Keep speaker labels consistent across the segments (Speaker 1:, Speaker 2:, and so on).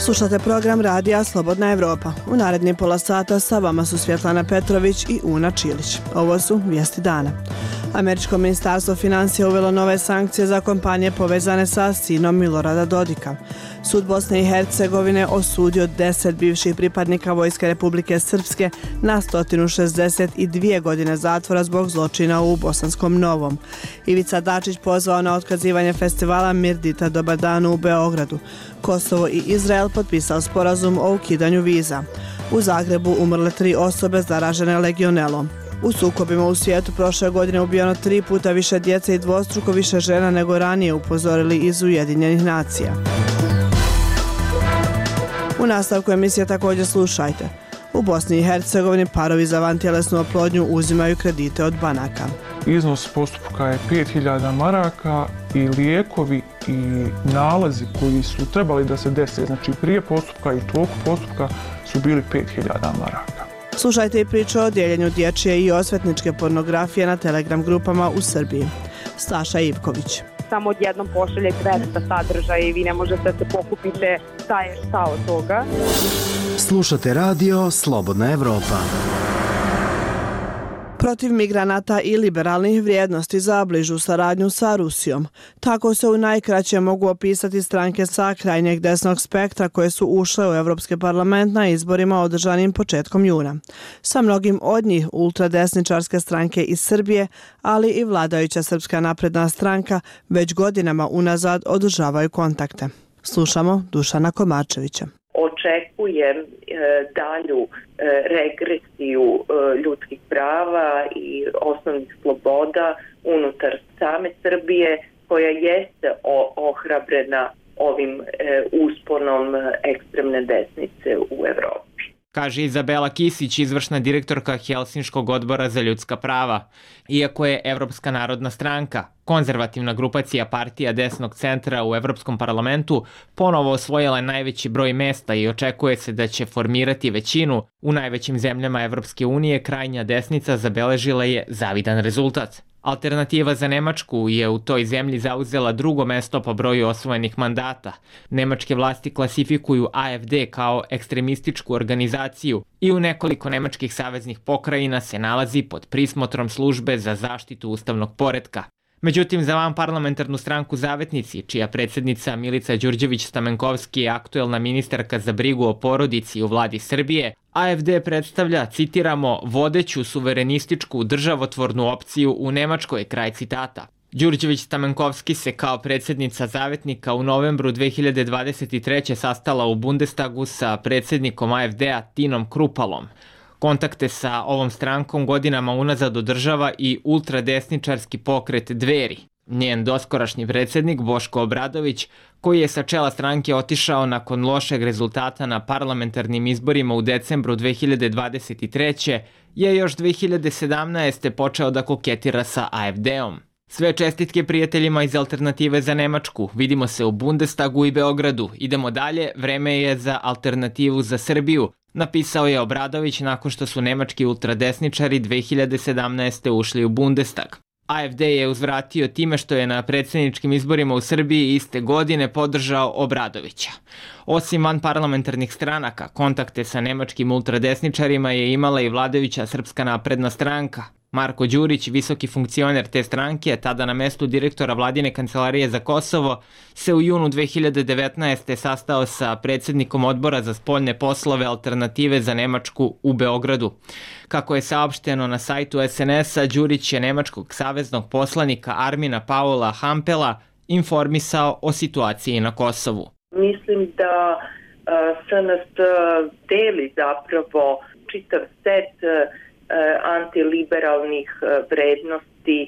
Speaker 1: Slušate program Radija Slobodna Evropa. U narednih pola sata sa vama su Svjetlana Petrović i Una Čilić. Ovo su vijesti dana. Američko ministarstvo financija uvelo nove sankcije za kompanije povezane sa sinom Milorada Dodika. Sud Bosne i Hercegovine osudio 10 bivših pripadnika Vojske Republike Srpske na 162 godine zatvora zbog zločina u Bosanskom Novom. Ivica Dačić pozvao na otkazivanje festivala Mirdita Dobar dan u Beogradu. Kosovo i Izrael potpisao sporazum o ukidanju viza. U Zagrebu umrle 3 osobe zaražene legionelom. U sukobima u svijetu prošle godine ubijeno 3 puta više djece i dvostruko više žena nego ranije, upozorili iz Ujedinjenih nacija. U nastavku emisije također slušajte. U Bosni i Hercegovini parovi za vantjelesnu oplodnju uzimaju kredite od banaka.
Speaker 2: Iznos postupka je 5000 maraka i lijekovi i nalazi koji su trebali da se dese, znači prije postupka i toku postupka, su bili 5000 maraka.
Speaker 1: Slušajte i priču o dijeljenju dječje i osvetničke pornografije na Telegram grupama u Srbiji. Staša Ivković.
Speaker 3: Samo odjednom pošalje 200 sadržaja i vi ne možete da se pokupite šta od toga.
Speaker 4: Slušate radio Slobodna Evropa.
Speaker 1: Protiv migranata i liberalnih vrijednosti za bližu saradnju sa Rusijom. Tako se u najkraće mogu opisati stranke sa krajnjeg desnog spektra koje su ušle u Evropski parlament na izborima održanim početkom juna. Sa mnogim od njih ultradesničarske stranke iz Srbije, ali i vladajuća Srpska napredna stranka već godinama unazad održavaju kontakte. Slušamo Dušana Komarčevića.
Speaker 5: Očekujem dalju regresiju ljudskih prava i osnovnih sloboda unutar same Srbije, koja jeste ohrabrena ovim usponom ekstremne desnice u Evropi.
Speaker 6: Kaže Izabela Kisić, izvršna direktorka Helsinškog odbora za ljudska prava. Iako je Evropska narodna stranka, konzervativna grupacija partija desnog centra u Evropskom parlamentu, ponovo osvojila najveći broj mesta i očekuje se da će formirati većinu, u najvećim zemljama Evropske unije krajnja desnica zabeležila je zavidan rezultat. Alternativa za Nemačku je u toj zemlji zauzela drugo mesto po broju osvojenih mandata. Nemačke vlasti klasifikuju AfD kao ekstremističku organizaciju i u nekoliko nemačkih saveznih pokrajina se nalazi pod prismotrom službe za zaštitu ustavnog poretka. Međutim, za vanparlamentarnu stranku Zavetnici, čija predsjednica Milica Đurđević-Stamenkovski je aktuelna ministarka za brigu o porodici u vladi Srbije, AfD predstavlja, citiramo, vodeću suverenističku državotvornu opciju u Nemačkoj, kraj citata. Đurđević-Stamenkovski se kao predsjednica Zavetnika u novembru 2023. sastala u Bundestagu sa predsjednikom AfD-a Tinom Krupalom. Kontakte sa ovom strankom godinama unazad održava i ultradesničarski pokret Dveri. Njen doskorašnji predsjednik Boško Obradović, koji je sa čela stranke otišao nakon lošeg rezultata na parlamentarnim izborima u decembru 2023. je još 2017. počeo da koketira sa AfD-om. Sve čestitke prijateljima iz Alternative za Nemačku. Vidimo se u Bundestagu i Beogradu. Idemo dalje, vreme je za Alternativu za Srbiju, napisao je Obradović nakon što su nemački ultradesničari 2017. ušli u Bundestag. AfD je uzvratio time što je na predsjedničkim izborima u Srbiji iste godine podržao Obradovića. Osim vanparlamentarnih stranaka, kontakte sa nemačkim ultradesničarima je imala i vladajuća Srpska napredna stranka. Marko Đurić, visoki funkcioner te stranke, tada na mestu direktora vladine kancelarije za Kosovo, se u junu 2019. sastao sa predsjednikom odbora za spoljne poslove Alternative za Nemačku u Beogradu. Kako je saopšteno na sajtu SNS-a, Đurić je nemačkog saveznog poslanika Armina Paula Hampela informisao o situaciji na Kosovu.
Speaker 5: Mislim da SNS deli zapravo čitav set antiliberalnih vrednosti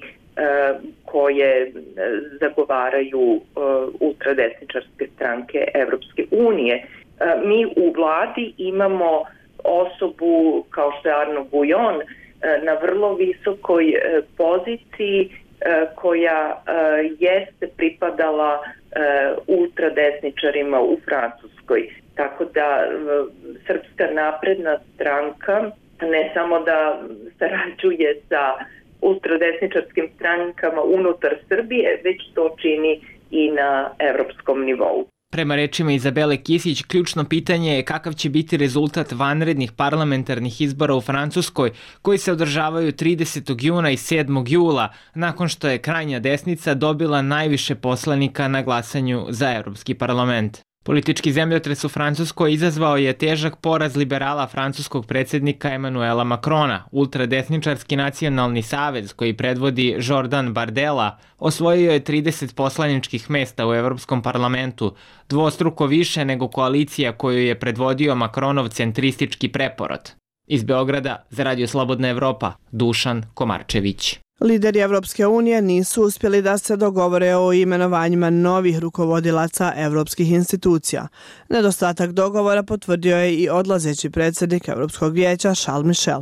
Speaker 5: koje zagovaraju ultradesničarske stranke Evropske unije. Mi u vladi imamo osobu kao što je Arno Bujon na vrlo visokoj poziciji koja jeste pripadala ultradesničarima u Francuskoj. Tako da Srpska napredna stranka ne samo da sarađuje sa ultradesničarskim strankama unutar Srbije, već to čini i na evropskom nivou.
Speaker 6: Prema rečima Izabele Kisić, ključno pitanje je kakav će biti rezultat vanrednih parlamentarnih izbora u Francuskoj, koji se održavaju 30. juna i 7. jula, nakon što je krajnja desnica dobila najviše poslanika na glasanju za Evropski parlament. Politički zemljotres u Francuskoj izazvao je težak poraz liberala francuskog predsjednika Emmanuela Macrona. Ultradesničarski nacionalni savez, koji predvodi Jordan Bardella, osvojio je 30 poslaničkih mesta u Evropskom parlamentu, dvostruko više nego koalicija koju je predvodio Macronov centristički preporod. Iz Beograda za Radio Slobodna Evropa, Dušan Komarčević.
Speaker 1: Lideri Evropske unije nisu uspjeli da se dogovore o imenovanjima novih rukovodilaca evropskih institucija. Nedostatak dogovora potvrdio je i odlazeći predsjednik Evropskog vijeća Charles Michel.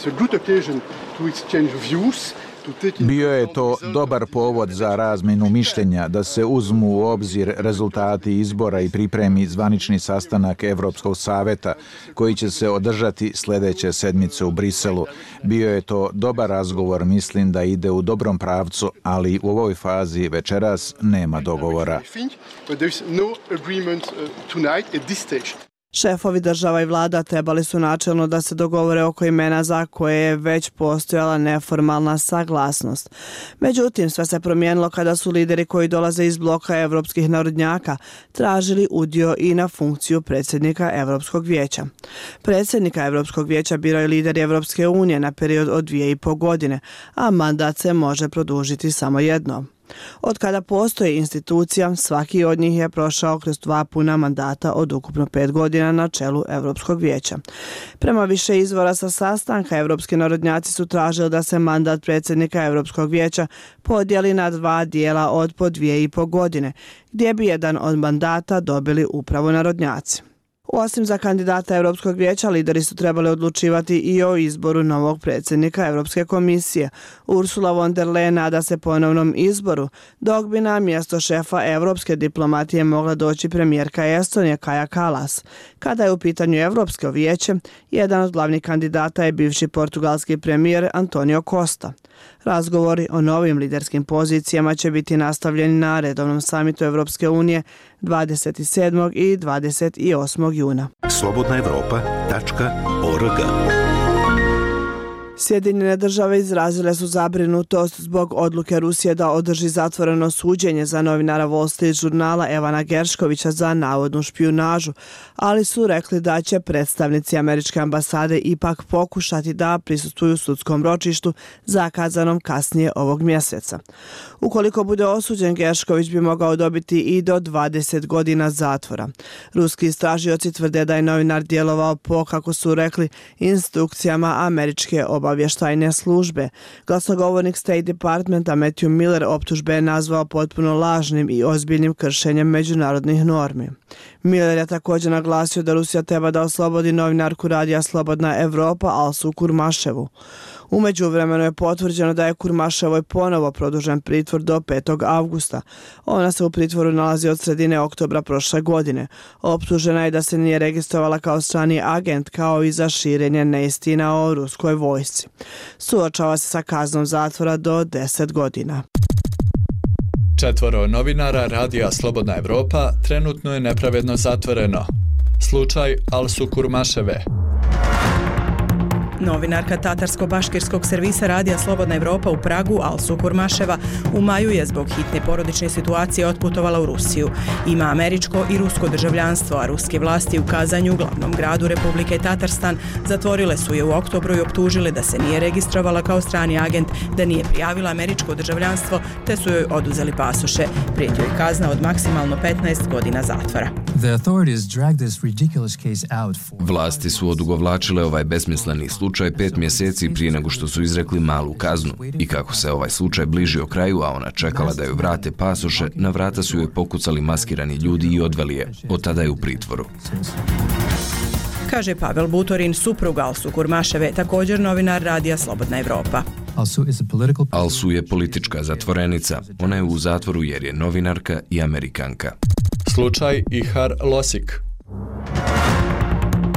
Speaker 7: Bio je to dobar povod za razmjenu mišljenja, da se uzmu u obzir rezultati izbora i pripremi zvanični sastanak Evropskog saveta koji će se održati sljedeće sedmice u Briselu. Bio je to dobar razgovor, mislim da ide u dobrom pravcu, ali u ovoj fazi večeras nema dogovora.
Speaker 1: Šefovi država i vlada trebali su načelno da se dogovore oko imena za koje je već postojala neformalna saglasnost. Međutim, sve se promijenilo kada su lideri koji dolaze iz bloka evropskih narodnjaka tražili udio i na funkciju predsjednika Evropskog vijeća. Predsjednika Evropskog vijeća biraju lideri Evropske unije na period od 2,5 godine, a mandat se može produžiti samo jednom. Od kada postoji institucija, svaki od njih je prošao kroz 2 puna mandata od ukupno 5 godina na čelu Evropskog vijeća. Prema više izvora sa sastanka, evropski narodnjaci su tražili da se mandat predsjednika Evropskog vijeća podijeli na 2 dijela od po 2,5 godine, gdje bi jedan od mandata dobili upravo narodnjaci. Osim za kandidata Europskog vijeća, lideri su trebali odlučivati i o izboru novog predsjednika Europske komisije. Ursula von der Leyen nada se ponovnom izboru, dok bi na mjesto šefa europske diplomatije mogla doći premijerka Estonije Kaja Kallas. Kada je u pitanju Europsko vijeće, jedan od glavnih kandidata je bivši portugalski premijer Antonio Costa. Razgovori o novim liderskim pozicijama će biti nastavljeni na redovnom samitu Evropske unije 27. i 28. juna.
Speaker 4: slobodnaevropa.org.
Speaker 1: Sjedinjene države izrazile su zabrinutost zbog odluke Rusije da održi zatvoreno suđenje za novinara Wall Street žurnala Evana Gerškovića za navodnu špijunažu, ali su rekli da će predstavnici američke ambasade ipak pokušati da prisustvuju sudskom ročištu zakazanom kasnije ovog mjeseca. Ukoliko bude osuđen, Geršković bi mogao dobiti i do 20 godina zatvora. Ruski istražioci tvrde da je novinar djelovao po, kako su rekli, instrukcijama američke obavještajne službe. Glasnogovornik State Departmenta Matthew Miller optužbe je nazvao potpuno lažnim i ozbiljnim kršenjem međunarodnih normi. Miller je također naglasio da Rusija treba da oslobodi novinarku radija Slobodna Evropa Alsu Kurmaševu. U međuvremenu je potvrđeno da je Kurmaševoj ponovo produžen pritvor do 5. avgusta. Ona se u pritvoru nalazi od sredine oktobra prošle godine. Optužena je da se nije registrovala kao strani agent, kao i za širenje neistina o ruskoj vojsci. Suočava se sa kaznom zatvora do 10 godina.
Speaker 8: 4 novinara radija Slobodna Evropa trenutno je nepravedno zatvoreno. Slučaj Alsu Kurmaševe.
Speaker 9: Novinarka tatarsko-baškirskog servisa radija Slobodna Evropa u Pragu, Alsu Kurmaševa, u maju je zbog hitne porodične situacije otputovala u Rusiju. Ima američko i rusko državljanstvo, a ruske vlasti u Kazanju, u glavnom gradu Republike Tatarstan, zatvorile su je u oktobru i optužile da se nije registrovala kao strani agent, da nije prijavila američko državljanstvo, te su joj oduzeli pasoše. Prijeti joj kazna od maksimalno 15 godina zatvora.
Speaker 10: Vlasti su odugovlačile ovaj besmisleni slučaj 5 mjeseci prije nego što su izrekli malu kaznu. I kako se ovaj slučaj bližio kraju, a ona čekala da joj vrate pasoše, na vrata su joj pokucali maskirani ljudi i odveli je. Od tada je u pritvoru.
Speaker 9: Kaže Pavel Butorin, suprug Alsu Kurmaševe, također novinar radija Slobodna Evropa.
Speaker 10: Alsu je politička zatvorenica. Ona je u zatvoru jer je novinarka i Amerikanka.
Speaker 8: Slučaj Ihar Losik.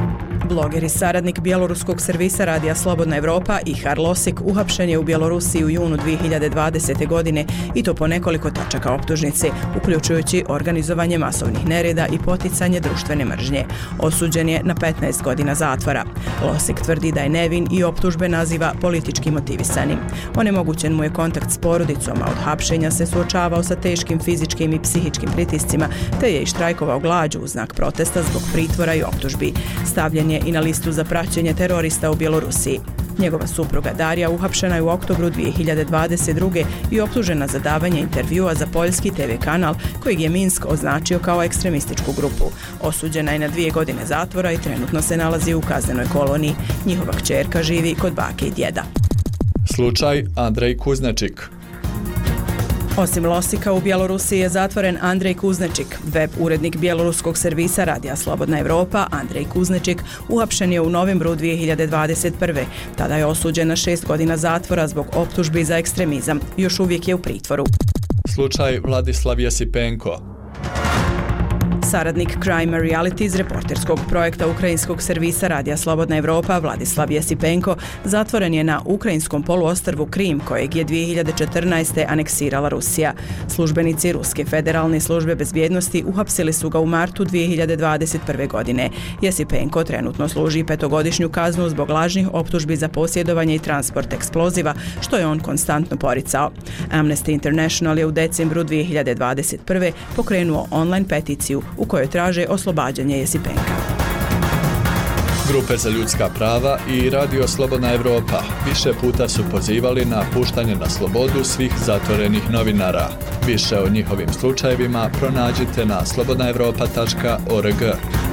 Speaker 9: Bloger i saradnik bjeloruskog servisa Radija Slobodna Evropa Ihar Losik uhapšen je u Bjelorusiji u junu 2020. godine i to po nekoliko tačaka optužnice, uključujući organizovanje masovnih nereda i poticanje društvene mržnje. Osuđen je na 15 godina zatvora. Losik tvrdi da je nevin i optužbe naziva politički motivisanim. Onemogućen mu je kontakt s porodicom, a od hapšenja se suočavao sa teškim fizičkim i psihičkim pritiscima, te je i štrajkovao glađu u znak protesta zbog pritvora i optužbi. Stavljen je i na listu za praćenje terorista u Bjelorusiji. Njegova supruga Darija uhapšena je u oktobru 2022. i optužena za davanje intervjua za poljski TV kanal kojeg je Minsk označio kao ekstremističku grupu. Osuđena je na 2 godine zatvora i trenutno se nalazi u kaznenoj koloniji. Njihova kćerka živi kod bake i djeda.
Speaker 8: Slučaj Andrej Kuznačik.
Speaker 9: Osim Losika, u Bjelorusiji je zatvoren Andrej Kuznečik. Web urednik bjeloruskog servisa Radija Slobodna Evropa, Andrej Kuznečik, uhapšen je u novembru 2021. Tada je osuđen na 6 godina zatvora zbog optužbi za ekstremizam. Još uvijek je u pritvoru.
Speaker 8: Slučaj Vladislav Jesipenko.
Speaker 9: Saradnik Crime Reality iz reporterskog projekta ukrajinskog servisa Radija Slobodna Evropa Vladislav Jesipenko zatvoren je na ukrajinskom poluostrvu Krim, kojeg je 2014. aneksirala Rusija. Službenici Ruske federalne službe bezbjednosti uhapsili su ga u martu 2021. godine. Jesipenko trenutno služi 5-godišnju kaznu zbog lažnih optužbi za posjedovanje i transport eksploziva, što je on konstantno poricao. Amnesty International je u decembru 2021. pokrenuo online peticiju u kojoj traže oslobađanje Jesipenka.
Speaker 8: Grupe za ljudska prava i Radio Slobodna Evropa više puta su pozivali na puštanje na slobodu svih zatvorenih novinara. Više o njihovim slučajevima pronađite na slobodnaevropa.org.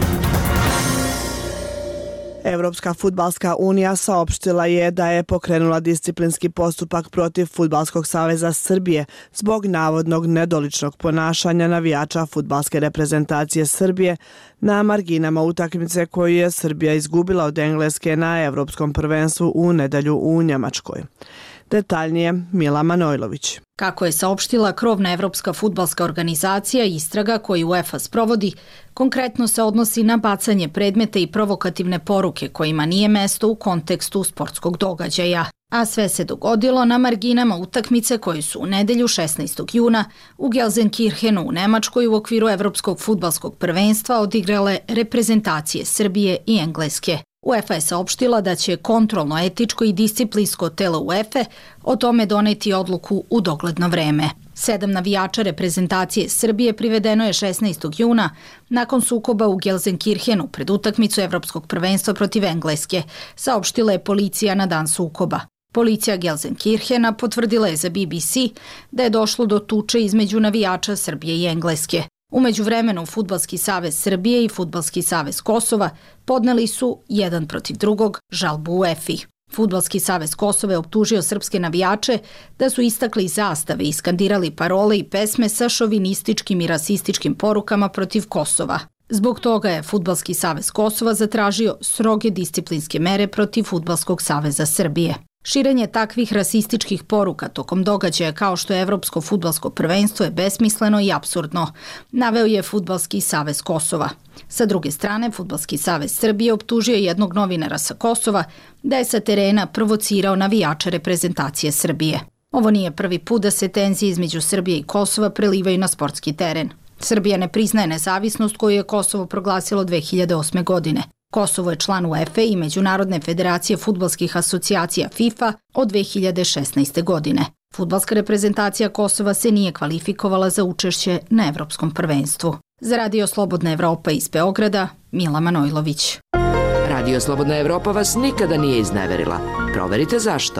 Speaker 1: Evropska fudbalska unija saopštila je da je pokrenula disciplinski postupak protiv Fudbalskog saveza Srbije zbog navodnog nedoličnog ponašanja navijača fudbalske reprezentacije Srbije na marginama utakmice koju je Srbija izgubila od Engleske na Evropskom prvenstvu u nedjelju u Njemačkoj. Detaljnije Mila Manojlović.
Speaker 11: Kako je saopštila krovna Evropska fudbalska organizacija, istraga koju UEFA sprovodi konkretno se odnosi na bacanje predmeta i provokativne poruke kojima nije mesto u kontekstu sportskog događaja. A sve se dogodilo na marginama utakmice koje su u nedjelju 16. juna u Gelsenkirchenu u Nemačkoj u okviru Evropskog fudbalskog prvenstva odigrale reprezentacije Srbije i Engleske. UEFA je saopštila da će kontrolno, etičko i disciplinsko telo UEFA o tome doneti odluku u dogledno vreme. 7 navijača reprezentacije Srbije privedeno je 16. juna nakon sukoba u Gelsenkirchenu pred utakmicu Evropskog prvenstva protiv Engleske, saopštila je policija na dan sukoba. Policija Gelsenkirchena potvrdila je za BBC da je došlo do tuče između navijača Srbije i Engleske. U međuvremenu Fudbalski savez Srbije i Fudbalski savez Kosova podneli su jedan protiv drugog žalbu UEFA-i. Fudbalski savez Kosova je optužio srpske navijače da su istakli zastave i skandirali parole i pesme sa šovinističkim i rasističkim porukama protiv Kosova. Zbog toga je Fudbalski savez Kosova zatražio stroge disciplinske mere protiv Fudbalskog saveza Srbije. Širenje takvih rasističkih poruka tokom događaja kao što je Evropsko fudbalsko prvenstvo je besmisleno i apsurdno, naveo je Fudbalski savez Kosova. Sa druge strane, Fudbalski savez Srbije optužio jednog novinara sa Kosova da je sa terena provocirao navijače reprezentacije Srbije. Ovo nije prvi put da se tenzije između Srbije i Kosova prelivaju na sportski teren. Srbija ne priznaje nezavisnost koju je Kosovo proglasilo 2008. godine. Kosovo je član UEFA i Međunarodne federacije fudbalskih asocijacija FIFA od 2016. godine. Fudbalska reprezentacija Kosova se nije kvalifikovala za učešće na Evropskom prvenstvu. Za Radio Slobodna Evropa iz Beograda, Mila Manojlović.
Speaker 12: Radio Slobodna Evropa vas nikada nije izneverila. Proverite zašto.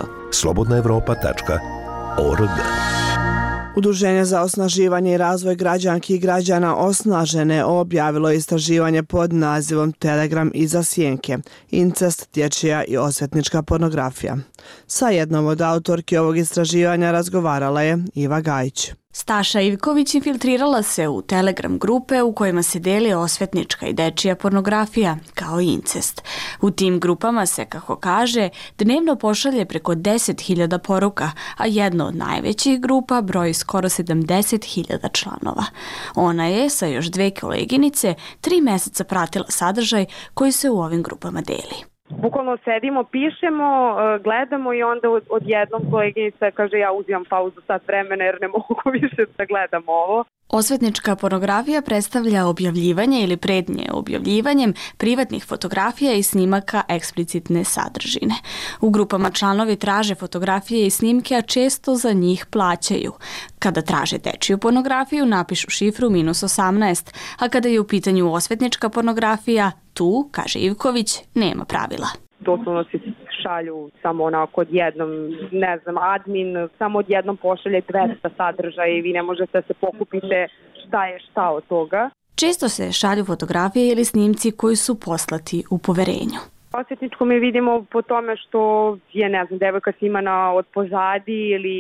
Speaker 4: slobodnaevropa.org.
Speaker 1: Udruženje za osnaživanje i razvoj građanki i građana Osnažene objavilo istraživanje pod nazivom Telegram iza sjenke, incest, dječja i osvetnička pornografija. Sa jednom od autorki ovog istraživanja razgovarala je Iva Gajić.
Speaker 13: Staša Ivković infiltrirala se u Telegram grupe u kojima se deli osvetnička i dečija pornografija, kao i incest. U tim grupama se, kako kaže, dnevno pošalje preko 10.000 poruka, a jedna od najvećih grupa broji skoro 70.000 članova. Ona je, sa još 2 koleginice, 3 meseca pratila sadržaj koji se u ovim grupama deli.
Speaker 3: Bukvalno sedimo, pišemo, gledamo i onda odjednom koleginica kaže ja uzimam pauzu sat vremena jer ne mogu više da gledam ovo.
Speaker 13: Osvetnička pornografija predstavlja objavljivanje ili prednje objavljivanjem privatnih fotografija i snimaka eksplicitne sadržine. U grupama članovi traže fotografije i snimke, a često za njih plaćaju. Kada traže dečiju pornografiju, napišu šifru -18, a kada je u pitanju osvetnička pornografija, tu, kaže Ivković, nema pravila.
Speaker 3: Doslovno se šalju samo onako odjednom, ne znam, admin samo odjednom pošalje 200 sadržaja i vi ne možete da se pokupite šta je šta od toga.
Speaker 13: Često se šalju fotografije ili snimci koji su poslati u poverenju.
Speaker 3: Osvetničko mi vidimo po tome što je, ne znam, devojka snimana od pozadi ili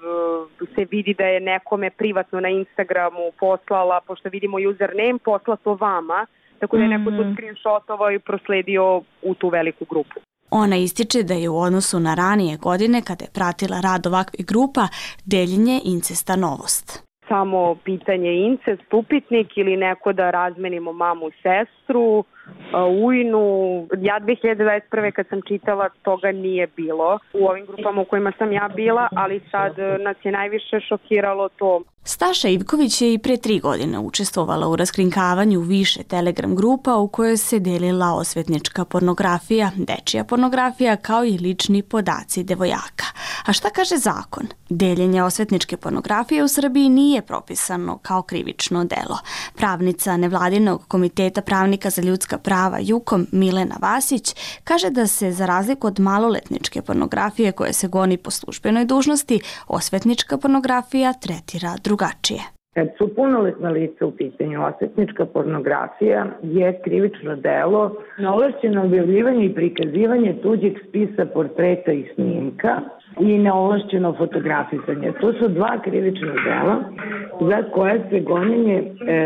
Speaker 3: se vidi da je nekome privatno na Instagramu poslala, pošto vidimo username, poslato vama, tako da je neko to screenshotovao i prosledio u tu veliku grupu.
Speaker 13: Ona ističe da je u odnosu na ranije godine, kada je pratila rad ovakvih grupa, deljenje incesta novost.
Speaker 3: Samo pitanje incest, upitnik ili neko da razmenimo mamu, sestru, ujnu. Ja 2021. kad sam čitala, toga nije bilo u ovim grupama u kojima sam ja bila, ali sad nas je najviše šokiralo to.
Speaker 13: Staša Ivković je i pre 3 godine učestvovala u raskrinkavanju više Telegram grupa u kojoj se delila osvetnička pornografija, dečija pornografija kao i lični podaci devojaka. A šta kaže zakon? Deljenje osvetničke pornografije u Srbiji nije propisano kao krivično delo. Pravnica Nevladinog komiteta pravnika za ljudska prava JUKOM Milena Vasić kaže da se za razliku od maloletničke pornografije koje se goni po službenoj dužnosti, osvetnička pornografija tretira drugačije.
Speaker 14: Kad su punoletna lica u pitanju, osvetnička pornografija je krivično delo, neovlašćeno objavljivanje i prikazivanje tuđeg spisa portreta i snimka i neovlašćeno fotografisanje. To su 2 krivična dela za koje se gonjenje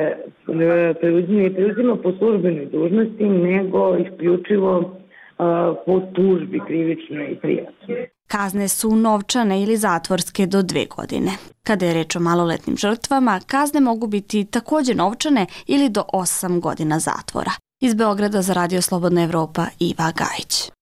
Speaker 14: preuzima po službenoj dužnosti, nego isključivo po tužbi krivičnoj i privatnoj.
Speaker 13: Kazne su novčane ili zatvorske do 2 godine. Kada je reč o maloletnim žrtvama, kazne mogu biti također novčane ili do 8 godina zatvora. Iz Beograda za Radio Slobodna Evropa, Iva Gajić.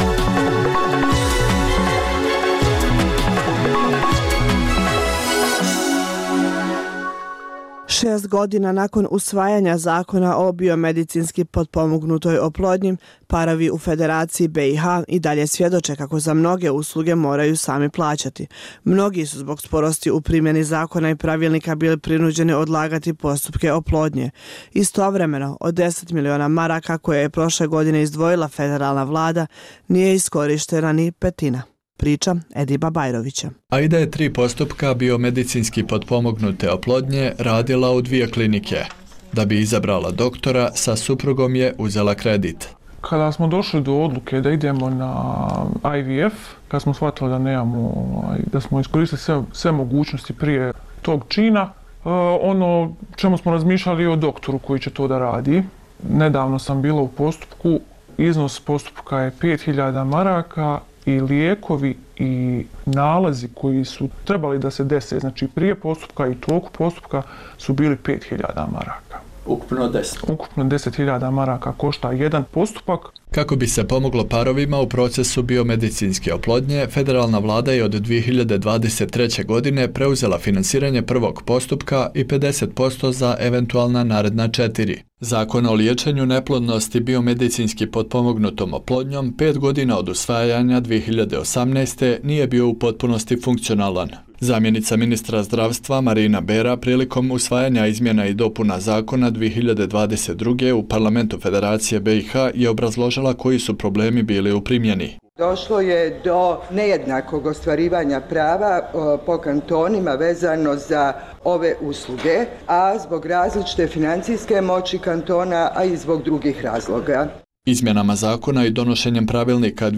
Speaker 1: Šest godina nakon usvajanja zakona o biomedicinski potpomognutoj oplodnji, parovi u Federaciji BiH i dalje svjedoče kako za mnoge usluge moraju sami plaćati. Mnogi su zbog sporosti u primjeni zakona i pravilnika bili prinuđeni odlagati postupke oplodnje. Istovremeno, od 10 miliona maraka koje je prošle godine izdvojila federalna vlada, nije iskorištena ni petina. Priča Ediba Bajrovića.
Speaker 8: Aida je 3 postupka biomedicinski potpomognute oplodnje radila u 2 klinike. Da bi izabrala doktora, sa suprugom je uzela kredit.
Speaker 2: Kada smo došli do odluke da idemo na IVF, kada smo shvatili da nemamo, da smo iskoristili sve mogućnosti prije tog čina, ono čemu smo razmišljali o doktoru koji će to da radi. Nedavno sam bila u postupku, iznos postupka je 5.000 maraka, i lijekovi i nalazi koji su trebali da se dese, znači prije postupka i toku postupka, su bili 5.000 maraka.
Speaker 8: Ukupno 10.
Speaker 2: Ukupno 10.000 maraka košta jedan postupak.
Speaker 8: Kako bi se pomoglo parovima u procesu biomedicinske oplodnje, federalna vlada je od 2023. godine preuzela finansiranje prvog postupka i 50% za eventualna naredna 4. Zakon o liječenju neplodnosti biomedicinski potpomognutom oplodnjom 5 godina od usvajanja 2018. nije bio u potpunosti funkcionalan. Zamjenica ministra zdravstva Marina Bera prilikom usvajanja izmjena i dopuna zakona 2022. u Parlamentu Federacije BiH je obrazložila koji su problemi bili u primjeni.
Speaker 15: Došlo je do nejednakog ostvarivanja prava po kantonima vezano za ove usluge, a zbog različite financijske moći kantona, a i zbog drugih razloga.
Speaker 8: Izmjenama zakona i donošenjem pravilnika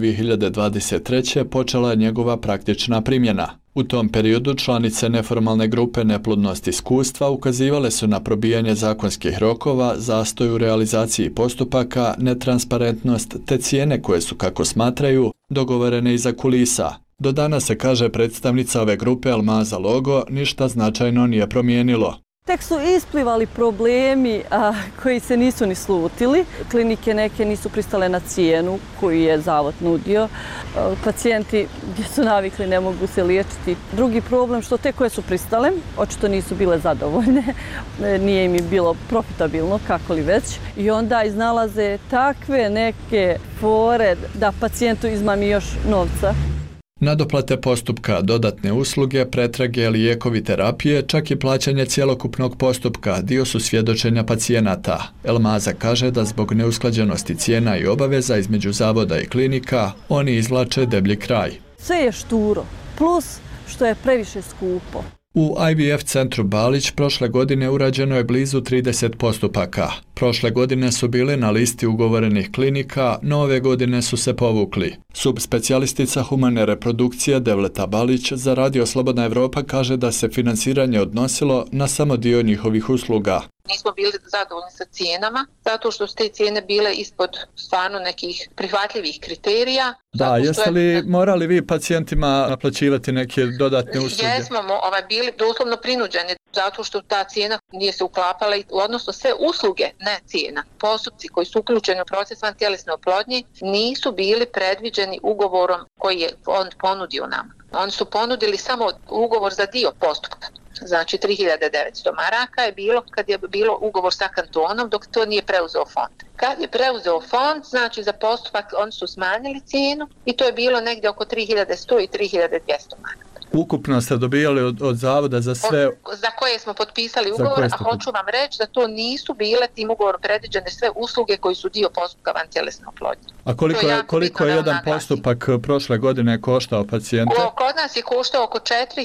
Speaker 8: 2023. počela je njegova praktična primjena. U tom periodu članice neformalne grupe Neplodnost iskustva ukazivale su na probijanje zakonskih rokova, zastoj u realizaciji postupaka, netransparentnost te cijene koje su, kako smatraju, dogovorene iza kulisa. Do danas, se kaže predstavnica ove grupe Almaza Logo, ništa značajno nije promijenilo.
Speaker 16: Tek su isplivali problemi koji se nisu ni slutili. Klinike neke nisu pristale na cijenu koju je zavod nudio. Pacijenti gdje su navikli ne mogu se liječiti. Drugi problem što te koje su pristale, očito nisu bile zadovoljne, nije im bilo profitabilno, kako li već. I onda iznalaze takve neke fore da pacijentu izmami još novca.
Speaker 8: Nadoplate postupka, dodatne usluge, pretrage, lijekovi, terapije, čak i plaćanje cjelokupnog postupka dio su svjedočenja pacijenata. Elmaza kaže da zbog neusklađenosti cijena i obaveza između zavoda i klinika, oni izvlače deblji kraj.
Speaker 16: Sve je šturo, plus što je previše skupo.
Speaker 8: U IVF centru Balić prošle godine urađeno je blizu 30 postupaka. Prošle godine su bili na listi ugovorenih klinika, no ove godine su se povukli. Subspecijalistica humane reprodukcije Devleta Balić za Radio Slobodna Evropa kaže da se finansiranje odnosilo na samo dio njihovih usluga.
Speaker 17: Nismo bili zadovoljni sa cijenama, zato što su te cijene bile ispod stvarno nekih prihvatljivih kriterija.
Speaker 8: Da, jeste li morali vi pacijentima naplaćivati neke dodatne usluge?
Speaker 17: Jesmo bili doslovno prinuđeni, zato što ta cijena nije se uklapala, odnosno sve usluge, ne cijena. Postupci koji su uključeni u proces vantjelesne oplodnje nisu bili predviđeni ugovorom koji je on ponudio nama. Oni su ponudili samo ugovor za dio postupka. Znači 3.900 maraka je bilo kad je bilo ugovor sa kantonom dok to nije preuzeo fond. Kad je preuzeo fond, znači za postupak oni su smanjili cijenu i to je bilo negdje oko 3.100 i 3.200 maraka.
Speaker 8: Ukupno ste dobijali od zavoda za sve...
Speaker 17: Za koje smo potpisali ugovor, a hoću vam reći da to nisu bile tim ugovorom predviđene sve usluge koji su dio postupka vantjelesne oplodnje.
Speaker 8: A koliko je jedan postupak prošle godine koštao pacijente?
Speaker 17: Kod nas je koštao oko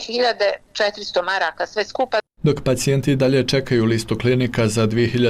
Speaker 17: 4.400 maraka sve skupa.
Speaker 8: Dok pacijenti dalje čekaju listu klinika za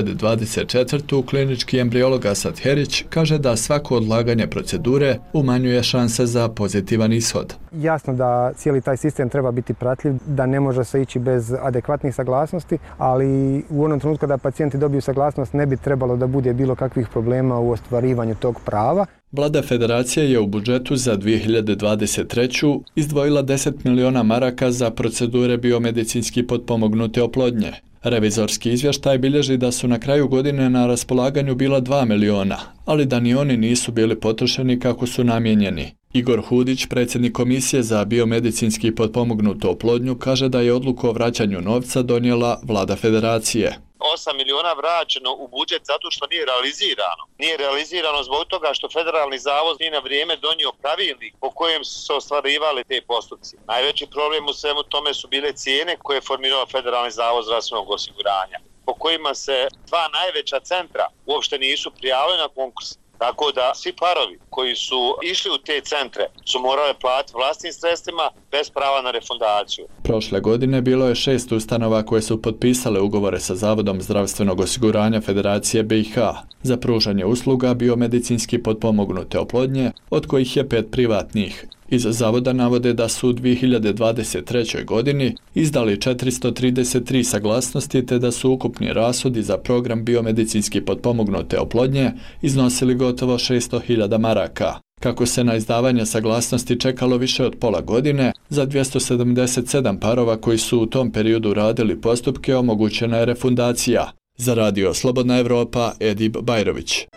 Speaker 8: 2024. klinički embriolog Asad Herić kaže da svako odlaganje procedure umanjuje šanse za pozitivan ishod.
Speaker 18: Jasno da cijeli taj sistem treba biti pratljiv, da ne može se ići bez adekvatnih saglasnosti, ali u onom trenutku kada pacijenti dobiju saglasnost ne bi trebalo da bude bilo kakvih problema u ostvarivanju tog prava.
Speaker 8: Vlada Federacije je u budžetu za 2023. izdvojila 10 miliona maraka za procedure biomedicinski potpomognute oplodnje. Revizorski izvještaj bilježi da su na kraju godine na raspolaganju bila 2 miliona, ali da ni oni nisu bili potrošeni kako su namijenjeni. Igor Hudić, predsjednik Komisije za biomedicinski potpomognutu oplodnju, kaže da je odluku o vraćanju novca donijela Vlada Federacije.
Speaker 19: 8 miliona vraćeno u budžet zato što nije realizirano. Nije realizirano zbog toga što Federalni zavod nije na vrijeme donio pravilnik po kojem su se ostvarivali te postupci. Najveći problem u svemu tome su bile cijene koje je formirao Federalni zavod zdravstvenog osiguranja, po kojima se dva najveća centra uopšte nisu prijavili na konkurs. Tako da svi parovi koji su išli u te centre su morali platiti vlastnim sredstvima bez prava na refundaciju.
Speaker 8: Prošle godine bilo je 6 ustanova koje su potpisale ugovore sa Zavodom zdravstvenog osiguranja Federacije BiH za pružanje usluga biomedicinski potpomognute oplodnje, od kojih je 5 privatnih. Iz zavoda navode da su u 2023. godini izdali 433 saglasnosti te da su ukupni rashodi za program biomedicinski potpomognute oplodnje iznosili gotovo 600.000 maraka. Kako se na izdavanje saglasnosti čekalo više od pola godine, za 277 parova koji su u tom periodu radili postupke omogućena je refundacija. Za Radio Slobodna Evropa, Edib Bajrović.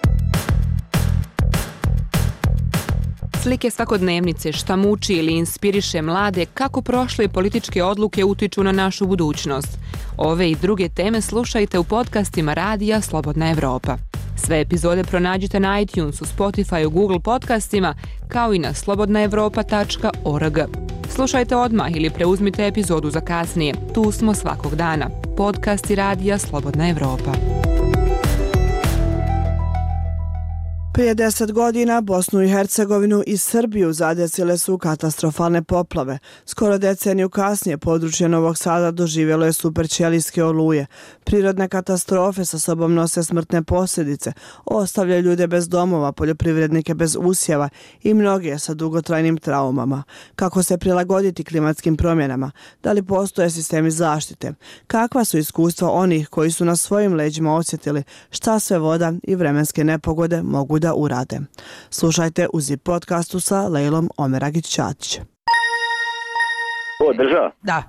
Speaker 20: Slike svakodnevnice, šta muči ili inspiriše mlade, kako prošle političke odluke utiču na našu budućnost. Ove i druge teme slušajte u podcastima Radija Slobodna Evropa. Sve epizode pronađite na iTunesu, Spotifyu, Google podcastima, kao i na slobodnaevropa.org. Slušajte odmah ili preuzmite epizodu za kasnije. Tu smo svakog dana. Podcasti Radija Slobodna Evropa.
Speaker 1: Prije 10 godina Bosnu i Hercegovinu i Srbiju zadesile su katastrofalne poplave. Skoro deceniju kasnije područje Novog Sada doživjelo je superćelijske oluje. Prirodne katastrofe sa sobom nose smrtne posljedice, ostavljaju ljude bez domova, poljoprivrednike bez usjeva i mnoge sa dugotrajnim traumama. Kako se prilagoditi klimatskim promjenama? Da li postoje sistemi zaštite? Kakva su iskustva onih koji su na svojim leđima osjetili šta sve voda i vremenske nepogode mogu da urade? Slušajte u ZIP podcastu sa Lejlom Omeragić-Ćatić.
Speaker 21: Ovo država?
Speaker 16: Da.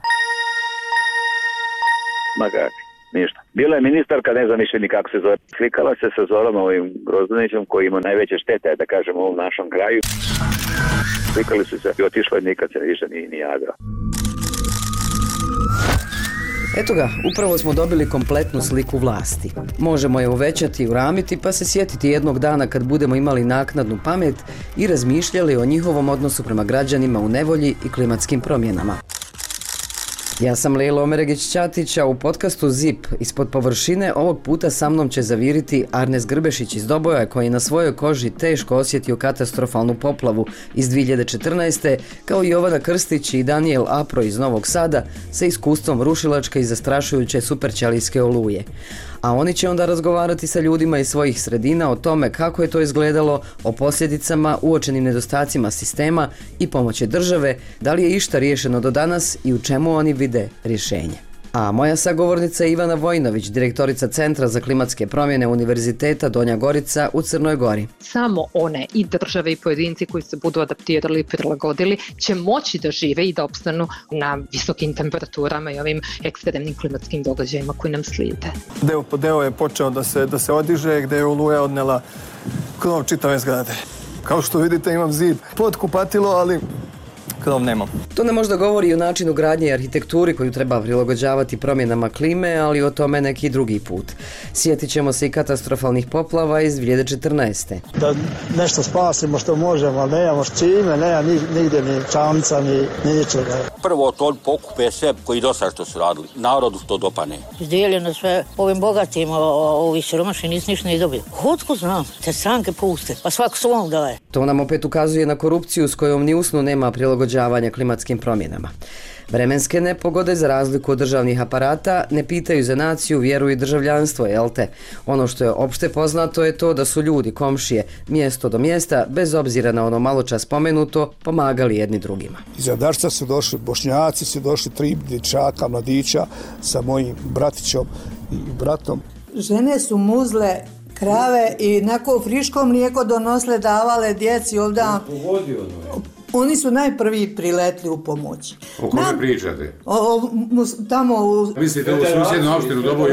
Speaker 21: Magak, ništa. Bila je ministarka, ne znam više ni kako se zove. Slikala se sa Zorom ovim Grozdanićem koji ima najveće štete, da kažem, u ovom našem kraju. Slikali su se i otišla i nikad se više ni javila.
Speaker 22: Eto ga, upravo smo dobili kompletnu sliku vlasti. Možemo je uvećati i uramiti pa se sjetiti jednog dana kad budemo imali naknadnu pamet i razmišljali o njihovom odnosu prema građanima u nevolji i klimatskim promjenama. Ja sam Lejla Omeragić-Ćatić, a u podcastu ZIP ispod površine ovog puta sa mnom će zaviriti Arnes Grbešić iz Doboja koji je na svojoj koži teško osjetio katastrofalnu poplavu iz 2014. kao i Jovana Krstić i Daniel Apro iz Novog Sada sa iskustvom rušilačke i zastrašujuće superćelijske oluje. A oni će onda razgovarati sa ljudima iz svojih sredina o tome kako je to izgledalo, o posljedicama, uočenim nedostacima sistema i pomoći države, da li je išta riješeno do danas i u čemu oni vide rješenje. A moja sagovornica je Ivana Vojnović, direktorica Centra za klimatske promjene Univerziteta Donja Gorica u Crnoj Gori.
Speaker 23: Samo one i države i pojedinci koji se budu adaptirali i prilagodili će moći da žive i da opstanu na visokim temperaturama i ovim ekstremnim klimatskim događajima koji nam slijede.
Speaker 24: Deo po deo je počeo da se odiže, gdje je oluja odnela krov čitave zgrade. Kao što vidite imam zid pod kupatilo, ali krov nemam.
Speaker 22: To nam možda govori i o načinu gradnje i arhitekturi koju treba prilagođavati promjenama klime, ali o tome neki drugi put. Sjetit ćemo se i katastrofalnih poplava iz 2014.
Speaker 25: Da nešto spasimo što možemo, ali nemamo s čime, nema nigdje ni čamca, ni ničega.
Speaker 26: Prvo to pokupe sve koji do sada što su radili. Narodu to dopane.
Speaker 27: Izdijeljeno sve ovim bogatima, ovi siromašni nisu ništa ne dobili. Otko znam, te stranke puste, pa svako svom daje.
Speaker 22: To nam opet ukazuje na korupciju s kojom ni usnu nema prilagođavanja klimatskim promjenama. Vremenske nepogode, za razliku od državnih aparata, ne pitaju za naciju, vjeru i državljanstvo, jel te? Ono što je opšte poznato je to da su ljudi, komšije, mjesto do mjesta, bez obzira na ono malo čas spomenuto, pomagali jedni drugima.
Speaker 25: Iza Dašca su došli Bošnjaci, su došli 3 dječaka, mladića sa mojim bratićom i bratom.
Speaker 28: Žene su muzle krave i nako friško mlijeko donosle, davale djeci ovdje. Oni su najprvi priletli u pomoć.
Speaker 29: O kome pričate?
Speaker 28: Tamo u...
Speaker 29: Mislite u susjednu opštinu Doboj?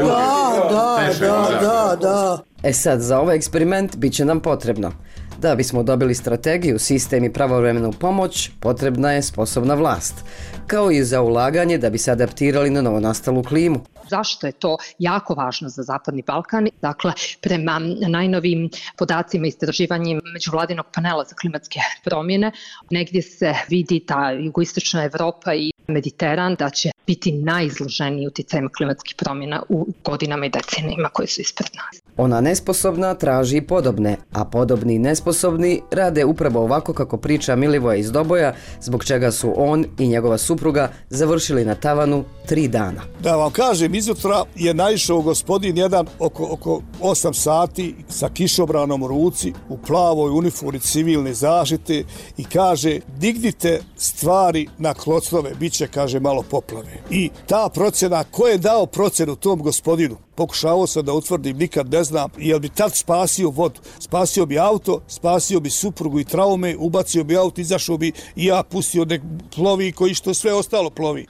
Speaker 28: Da.
Speaker 22: Sad, za ovaj eksperiment bit će nam potrebno. Da bismo dobili strategiju, sistem i pravovremenu pomoć, potrebna je sposobna vlast. Kao i za ulaganje da bi se adaptirali na novonastalu klimu.
Speaker 23: Zašto je to jako važno za Zapadni Balkan? Dakle, prema najnovim podacima i istraživanjima Međuvladinog panela za klimatske promjene, negdje se vidi ta jugoistočna Evropa i Mediteran da će biti najizloženiji utjecajima klimatskih promjena u godinama i decenijima koje su ispred nas.
Speaker 22: Ona nesposobna traži i podobne, a podobni i nesposobni rade upravo ovako kako priča Milivoje iz Doboja, zbog čega su on i njegova supruga završili na tavanu 3 dana.
Speaker 25: Da vam kažem, izutra je naišao gospodin jedan oko 8 sati sa kišobranom u ruci, u plavoj uniformi civilne zaštite i kaže, dignite stvari na klocnove, bit će, kaže, malo poplave. I ta procjena, ko je dao procjenu tom gospodinu? Pokušavao sam da utvrdim, nikad ne znam, jel bi tad spasio vodu. Spasio bi auto, spasio bi suprugu i traume, ubacio bi auto, izašao bi i ja pustio nek plovi koji što sve ostalo plovi.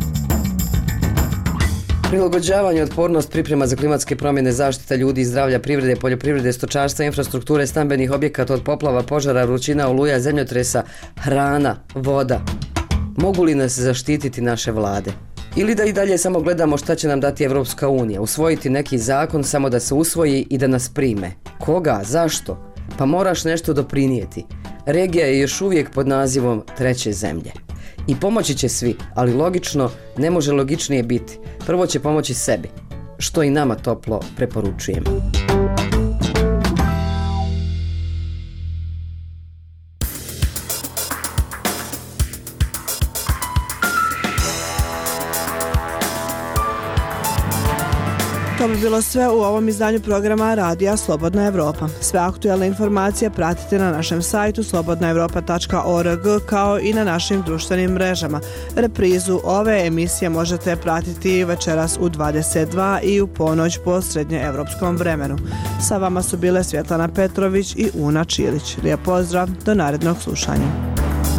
Speaker 22: Prilagođavanje, otpornost, priprema za klimatske promjene, zaštita ljudi i zdravlja, privrede, poljoprivrede, stočarstva, infrastrukture, stambenih objekata od poplava, požara, vrućina, oluja, zemljotresa, hrana, voda. Mogu li nas zaštititi naše vlade? Ili da i dalje samo gledamo šta će nam dati Evropska unija, usvojiti neki zakon samo da se usvoji i da nas prime? Koga? Zašto? Pa moraš nešto doprinijeti. Regija je još uvijek pod nazivom treće zemlje. I pomoći će svi, ali logično ne može logičnije biti. Prvo će pomoći sebi, što i nama toplo preporučujemo.
Speaker 1: To bi bilo sve u ovom izdanju programa Radija Slobodna Evropa. Sve aktuelne informacije pratite na našem sajtu slobodnaevropa.org kao i na našim društvenim mrežama. Reprizu ove emisije možete pratiti večeras u 22 i u ponoć po srednjeevropskom vremenu. Sa vama su bile Svjetlana Petrović i Una Čilić. Lijep pozdrav, do narednog slušanja.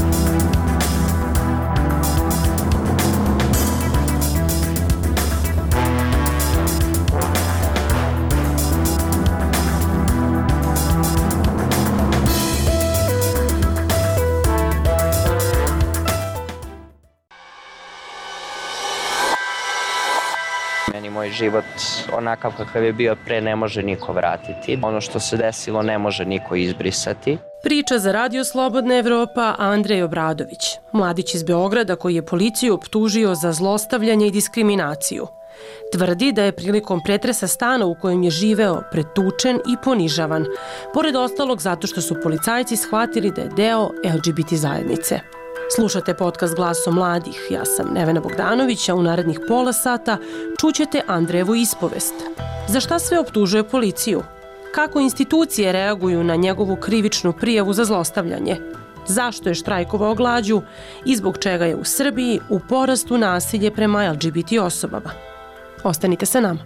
Speaker 3: Moj život onakav kakav je bio pre ne može niko vratiti. Ono što se desilo ne može niko izbrisati.
Speaker 4: Priča za Radio Slobodna Evropa Andrej Obradović, mladić iz Beograda koji je policiju optužio za zlostavljanje i diskriminaciju. Tvrdi da je prilikom pretresa stana u kojem je živeo pretučen i ponižavan, pored ostalog zato što su policajci shvatili da je deo LGBT zajednice. Slušate podcast Glasom mladih. Ja sam Nevena Bogdanović, a u narednih pola sata čućete Andrejevu ispovest. Za šta sve optužuje policiju? Kako institucije reaguju na njegovu krivičnu prijavu za zlostavljanje? Zašto je štrajkovao glađu i zbog čega je u Srbiji u porastu nasilje prema LGBT osobama? Ostanite sa nama.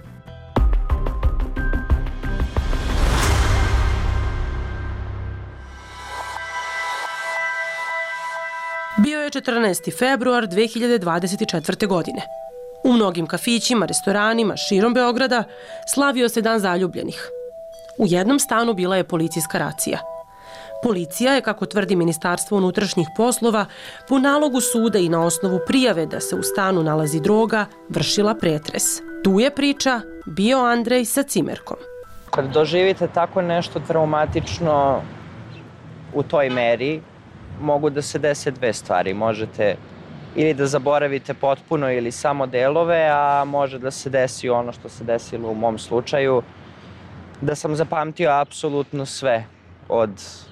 Speaker 4: Bio je 14. februar 2024. godine. U mnogim kafićima, restoranima širom Beograda slavio se Dan zaljubljenih. U jednom stanu bila je policijska racija. Policija je, kako tvrdi Ministarstvo unutrašnjih poslova, po nalogu suda i na osnovu prijave da se u stanu nalazi droga, vršila pretres. Tu je priča bio Andrej sa cimerkom.
Speaker 3: Kad doživite tako nešto traumatično u toj meri, mogu da se dese dve stvari. Možete ili da zaboravite potpuno ili samo delove, a može da se desi ono što se desilo u mom slučaju, da sam zapamtio apsolutno sve, od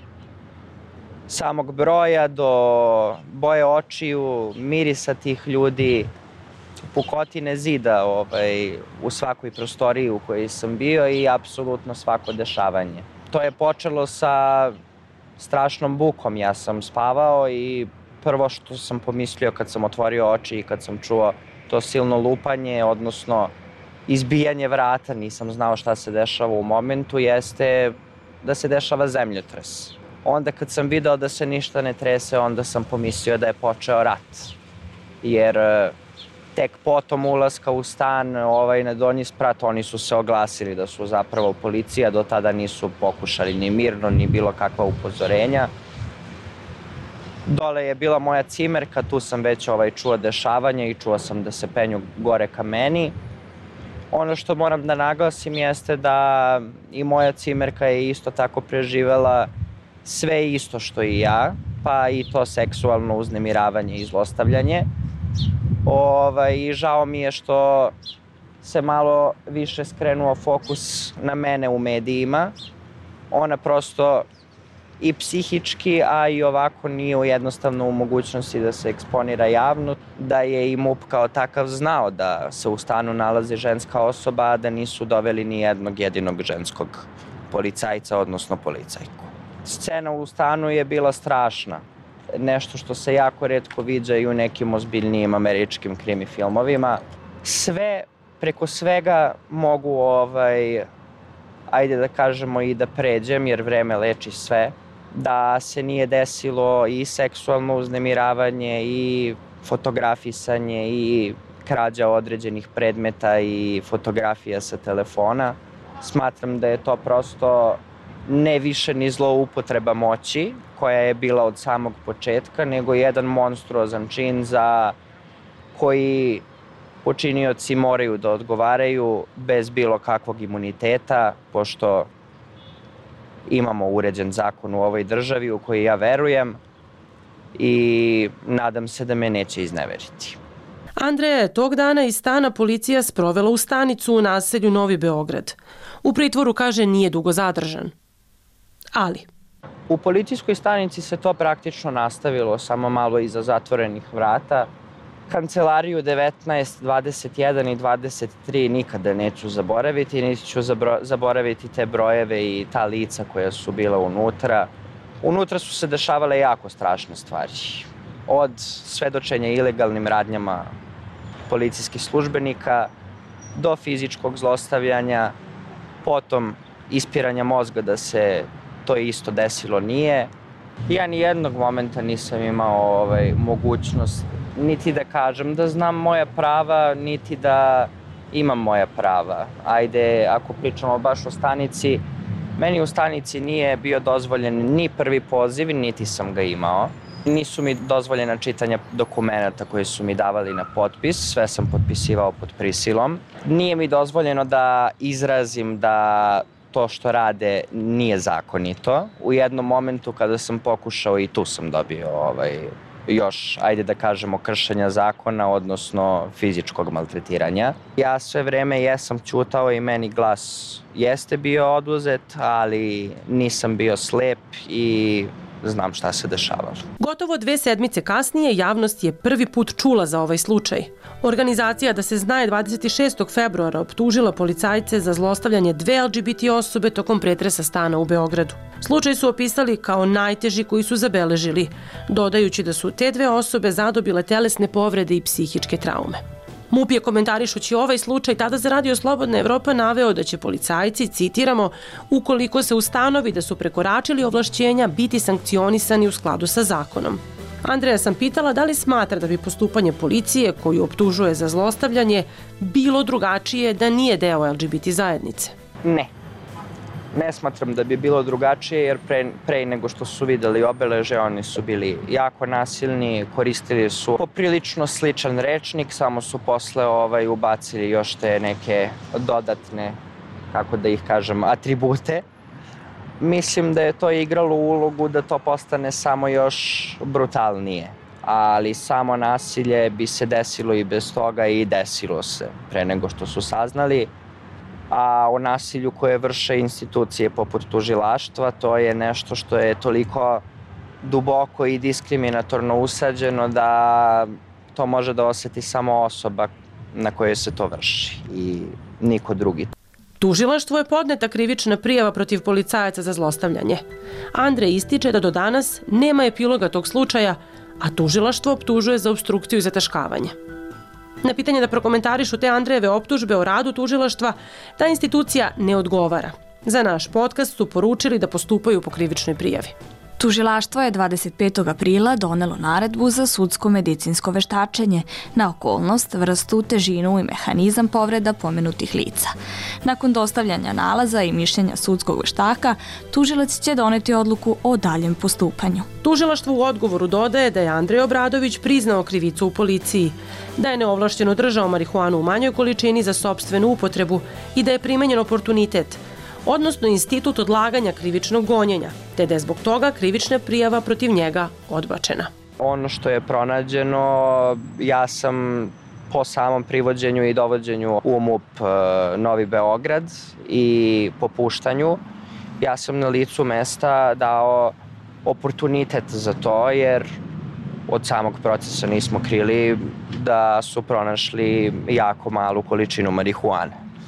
Speaker 3: samog broja do boje očiju, mirisa tih ljudi, pukotine zida u svakoj prostoriji u kojoj sam bio i apsolutno svako dešavanje. To je počelo sa strašnom bukom. Ja sam spavao i prvo što sam pomislio kad sam otvorio oči i kad sam čuo to silno lupanje, odnosno izbijanje vrata, nisam znao šta se dešava u momentu, jeste da se dešava zemljotres. Onda kad sam video da se ništa ne trese, onda sam pomislio da je počeo rat. Jer tek potom ulaska u stan na donji sprat, oni su se oglasili da su zapravo policija, do tada nisu pokušali ni mirno, ni bilo kakva upozorenja. Dole je bila moja cimerka, tu sam već čuo dešavanje i čuo sam da se penju gore ka meni. Ono što moram da naglasim jeste da i moja cimerka je isto tako preživela sve isto što i ja, pa i to seksualno uznemiravanje i zlostavljanje. I žao mi je što se malo više skrenuo fokus na mene u medijima. Ona prosto i psihički, a i ovako nije jednostavno u mogućnosti da se eksponira javno, da je i MUP kao takav znao da se u stanu nalazi ženska osoba, a da nisu doveli ni jednog jedinog ženskog policajca, odnosno policajku. Scena u stanu je bila strašna. Nešto što se jako retko viđa i u nekim ozbiljnijim američkim krimi filmovima. Sve, preko svega mogu, ajde da kažemo i da pređem, jer vreme leči sve, da se nije desilo i seksualno uznemiravanje i fotografisanje i krađa određenih predmeta i fotografija sa telefona. Smatram da je to prosto ne više ni zloupotreba moći, koja je bila od samog početka, nego jedan monstruozan čin za koji počinioci moraju da odgovaraju bez bilo kakvog imuniteta, pošto imamo uređen zakon u ovoj državi u koji ja verujem i nadam se da me neće izneveriti.
Speaker 4: Andreja je tog dana iz stana policija sprovela u stanicu u naselju Novi Beograd. U pritvoru, kaže, nije dugo zadržan. Ali
Speaker 3: u policijskoj stanici se to praktično nastavilo, samo malo iza zatvorenih vrata. Kancelariju 19, 21 i 23 nikada neću zaboraviti, niti ću zaboraviti te brojeve i ta lica koja su bila unutra. Unutra su se dešavale jako strašne stvari. Od svedočenja ilegalnim radnjama policijskih službenika do fizičkog zlostavljanja, potom ispiranja mozga da se to isto desilo nije. Ja ni jednog momenta nisam imao mogućnost niti da kažem da znam moja prava, niti da imam moja prava. Ajde, ako pričamo baš o stanici, meni u stanici nije bio dozvoljen ni prvi poziv, niti sam ga imao. Nisu mi dozvoljena čitanja dokumenata koje su mi davali na potpis, sve sam potpisivao pod prisilom. Nije mi dozvoljeno da izrazim da to što rade nije zakonito. U jednom momentu kada sam pokušao i tu sam dobio još, ajde da kažemo, kršenja zakona, odnosno fizičkog maltretiranja. Ja sve vreme jesam ćutao i meni glas jeste bio oduzet, ali nisam bio slep i znam šta se dešavalo.
Speaker 4: Gotovo 2 sedmice kasnije javnost je prvi put čula za ovaj slučaj. Organizacija Da se zna je 26. februara optužila policajce za zlostavljanje 2 LGBT osobe tokom pretresa stana u Beogradu. Slučaj su opisali kao najteži koji su zabeležili, dodajući da su te 2 osobe zadobile telesne povrede i psihičke traume. MUP je komentarišući ovaj slučaj tada za Radio Slobodna Evropa naveo da će policajci, citiramo, ukoliko se ustanovi da su prekoračili ovlašćenja, biti sankcionisani u skladu sa zakonom. Andreja sam pitala da li smatra da bi postupanje policije, koju optužuje za zlostavljanje, bilo drugačije da nije deo LGBT zajednice.
Speaker 3: Ne. Ne smatram da bi bilo drugačije, jer pre nego što su videli obeleže, oni su bili jako nasilni, koristili su poprilično sličan rečnik, samo su posle ubacili još te neke dodatne, kako da ih kažem, atribute. Mislim da je to igralo ulogu da to postane samo još brutalnije, ali samo nasilje bi se desilo i bez toga i desilo se pre nego što su saznali. A o nasilju koje vrše institucije poput tužilaštva, to je nešto što je toliko duboko i diskriminatorno usađeno da to može da osjeti samo osoba na kojoj se to vrši i niko drugi.
Speaker 4: Tužilaštvo je podneta krivična prijava protiv policajaca za zlostavljanje. Andrej ističe da do danas nema epiloga tog slučaja, a tužilaštvo optužuje za opstrukciju i zataškavanje. Na pitanje da prokomentarišu te Andrejeve optužbe o radu tužilaštva, ta institucija ne odgovara. Za naš podcast su poručili da postupaju po krivičnoj prijavi.
Speaker 5: Tužilaštvo je 25. aprila donelo naredbu za sudsko-medicinsko veštačenje na okolnost, vrstu, težinu i mehanizam povreda pomenutih lica. Nakon dostavljanja nalaza i mišljenja sudskog veštaka, tužilac će doneti odluku o daljem postupanju.
Speaker 4: Tužilaštvo u odgovoru dodaje da je Andrej Obradović priznao krivicu u policiji, da je neovlašćeno držao marihuanu u manjoj količini za sopstvenu upotrebu i da je primenjen oportunitet, odnosno institut odlaganja krivičnog gonjenja, te da je zbog toga krivična prijava protiv njega odbačena.
Speaker 3: Ono što je pronađeno, ja sam po samom privođenju i dovođenju u MUP Novi Beograd i po puštanju, ja sam na licu mesta dao oportunitet za to, jer od samog procesa nismo krili da su pronašli jako malu količinu marihuane.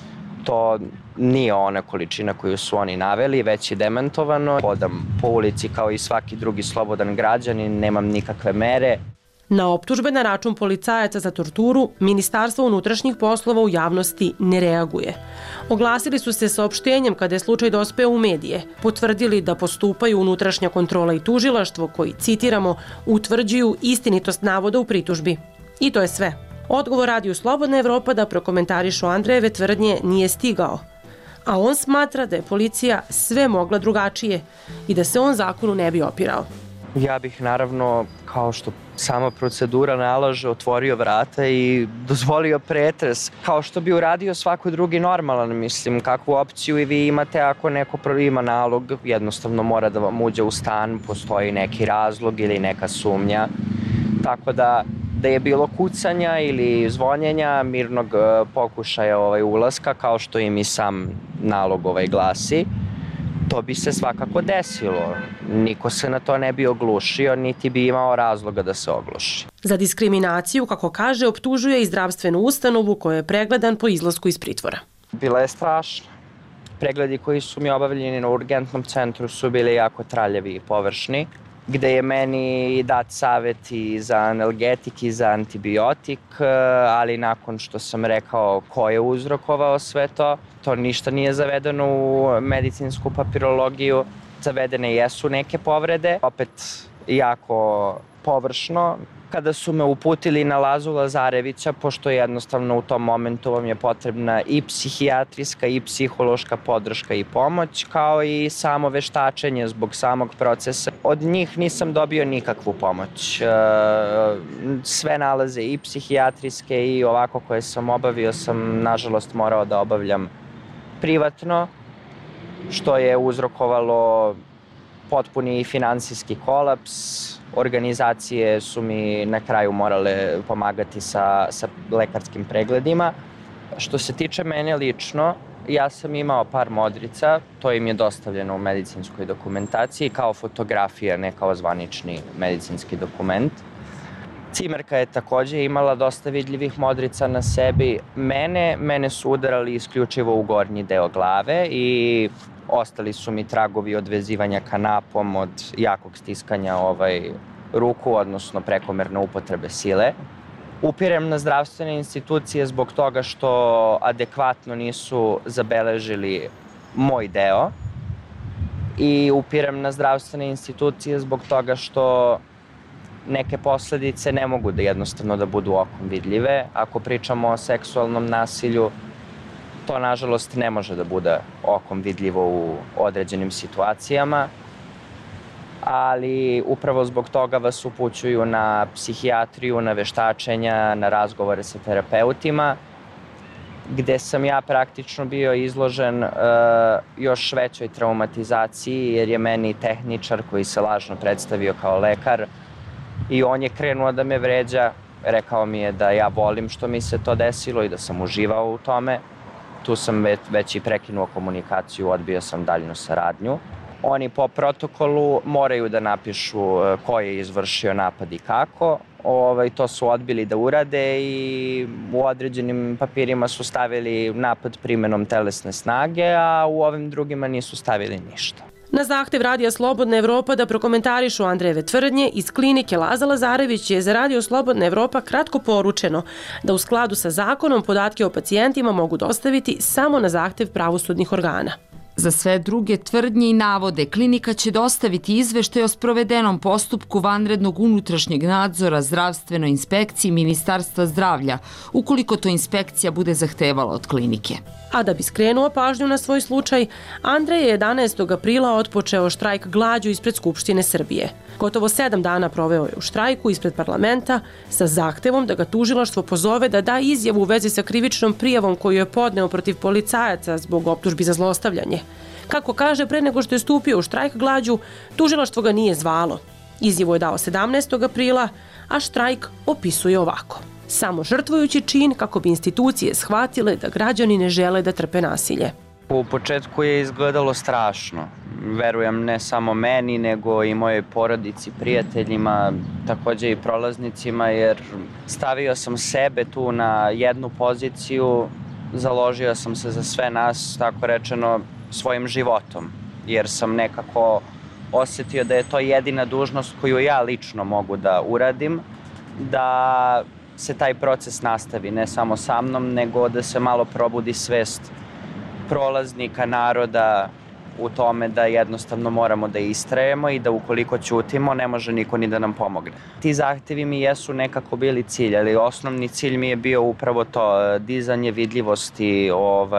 Speaker 3: To nije ona količina koju su oni naveli, već je demantovano. Hodam po ulici kao i svaki drugi slobodan građanin, nemam nikakve mere.
Speaker 4: Na optužbe na račun policajaca za torturu, Ministarstvo unutrašnjih poslova u javnosti ne reaguje. Oglasili su se saopštenjem kada je slučaj dospeo u medije, potvrdili da postupaju unutrašnja kontrola i tužilaštvo koji, citiramo, utvrđuju istinitost navoda u pritužbi. I to je sve. Odgovor Radio Slobodna Evropa da prokomentarišu Andrejeve tvrdnje nije stigao, a on smatra da je policija sve mogla drugačije i da se on zakonu ne bi opirao.
Speaker 3: Ja bih naravno, kao što sama procedura nalaže, otvorio vrata i dozvolio pretres, kao što bi uradio svako drugi normalan, mislim, kakvu opciju i vi imate ako neko ima nalog, jednostavno mora da vam uđe u stan, postoji neki razlog ili neka sumnja, tako da je bilo kucanja ili zvonjenja, mirnog pokušaja ulaska, kao što im i sam nalog glasi, to bi se svakako desilo. Niko se na to ne bi oglušio, niti bi imao razloga da se ogluši.
Speaker 4: Za diskriminaciju, kako kaže, optužuje i zdravstvenu ustanovu koja je pregledan po izlasku iz pritvora.
Speaker 3: Bila je strašna. Pregledi koji su mi obavljeni na urgentnom centru su bili jako traljavi i površni, gde je meni dat savjet i za analgetik i za antibiotik, ali nakon što sam rekao ko je uzrokovao sve to, to ništa nije zavedeno u medicinsku papirologiju. Zavedene jesu neke povrede, opet jako površno. Kada su me uputili na Lazu Lazarevića, pošto jednostavno u tom momentu vam je potrebna i psihijatrijska i psihološka podrška i pomoć, kao i samo veštačenje zbog samog procesa. Od njih nisam dobio nikakvu pomoć. Sve nalaze i psihijatrijske i ovako koje sam obavio sam nažalost morao da obavljam privatno, što je uzrokovalo potpuni finansijski kolaps. Organizacije su mi na kraju morale pomagati sa lekarskim pregledima. Što se tiče mene lično, ja sam imao par modrica, to im je dostavljeno u medicinskoj dokumentaciji kao fotografija, ne kao zvanični medicinski dokument. Cimerka je takođe imala dosta vidljivih modrica na sebi. Mene su udarali isključivo u gornji deo glave i ostali su mi tragovi od vezivanja kanapom, od jakog stiskanja ruku, odnosno prekomerne upotrebe sile. Upirem na zdravstvene institucije zbog toga što adekvatno nisu zabeležili moj deo i upirem na zdravstvene institucije zbog toga što neke posledice ne mogu da jednostavno da budu okom vidljive. Ako pričamo o seksualnom nasilju, to nažalost ne može da bude okom vidljivo u određenim situacijama, ali upravo zbog toga vas upućuju na psihijatriju, na veštačenja, na razgovore sa terapeutima, gde sam ja praktično bio izložen još većoj traumatizaciji, jer je meni tehničar koji se lažno predstavio kao lekar i on je krenuo da me vređa, rekao mi je da ja volim što mi se to desilo i da sam uživao u tome. Tu sam već i prekinuo komunikaciju, odbio sam daljnu saradnju. Oni po protokolu moraju da napišu ko je izvršio napad i kako. To su odbili da urade i u određenim papirima su stavili napad primenom telesne snage, a u ovim drugima nisu stavili ništa.
Speaker 4: Na zahtev Radija Slobodna Evropa da prokomentarišu Andrejeve tvrdnje, iz klinike Laza Lazarević je za Radio Slobodna Evropa kratko poručeno da u skladu sa zakonom podatke o pacijentima mogu dostaviti samo na zahtev pravosudnih organa.
Speaker 2: Za sve druge tvrdnje i navode, klinika će dostaviti izveštaj o sprovedenom postupku vanrednog unutrašnjeg nadzora zdravstvenoj inspekciji Ministarstva zdravlja, ukoliko to inspekcija bude zahtevala od klinike.
Speaker 4: A da bi skrenuo pažnju na svoj slučaj, Andrej je 11. aprila otpočeo štrajk glađu ispred Skupštine Srbije. Gotovo 7 dana proveo je u štrajku ispred parlamenta sa zahtevom da ga tužilaštvo pozove da da izjavu u vezi sa krivičnom prijavom koju je podneo protiv policajaca zbog optužbi za zlostavljanje. Kako kaže, pre nego što je stupio u štrajk glađu, tužilaštvo ga nije zvalo. Izjavu je dao 17. aprila, a štrajk opisuje ovako. Samo žrtvujući čin kako bi institucije shvatile da građani ne žele da trpe nasilje.
Speaker 3: U početku je izgledalo strašno. Verujem ne samo meni, nego i mojoj porodici, prijateljima, takođe i prolaznicima, jer stavio sam sebe tu na jednu poziciju, založio sam se za sve nas, tako rečeno, svojim životom, jer sam nekako osetio da je to jedina dužnost koju ja lično mogu da uradim, da se taj proces nastavi, ne samo sa mnom, nego da se malo probudi svest prolaznika, naroda u tome da jednostavno moramo da istrajemo i da ukoliko ćutimo ne može niko ni da nam pomogne. Ti zahtevi mi jesu nekako bili cilj, ali osnovni cilj mi je bio upravo to, dizanje vidljivosti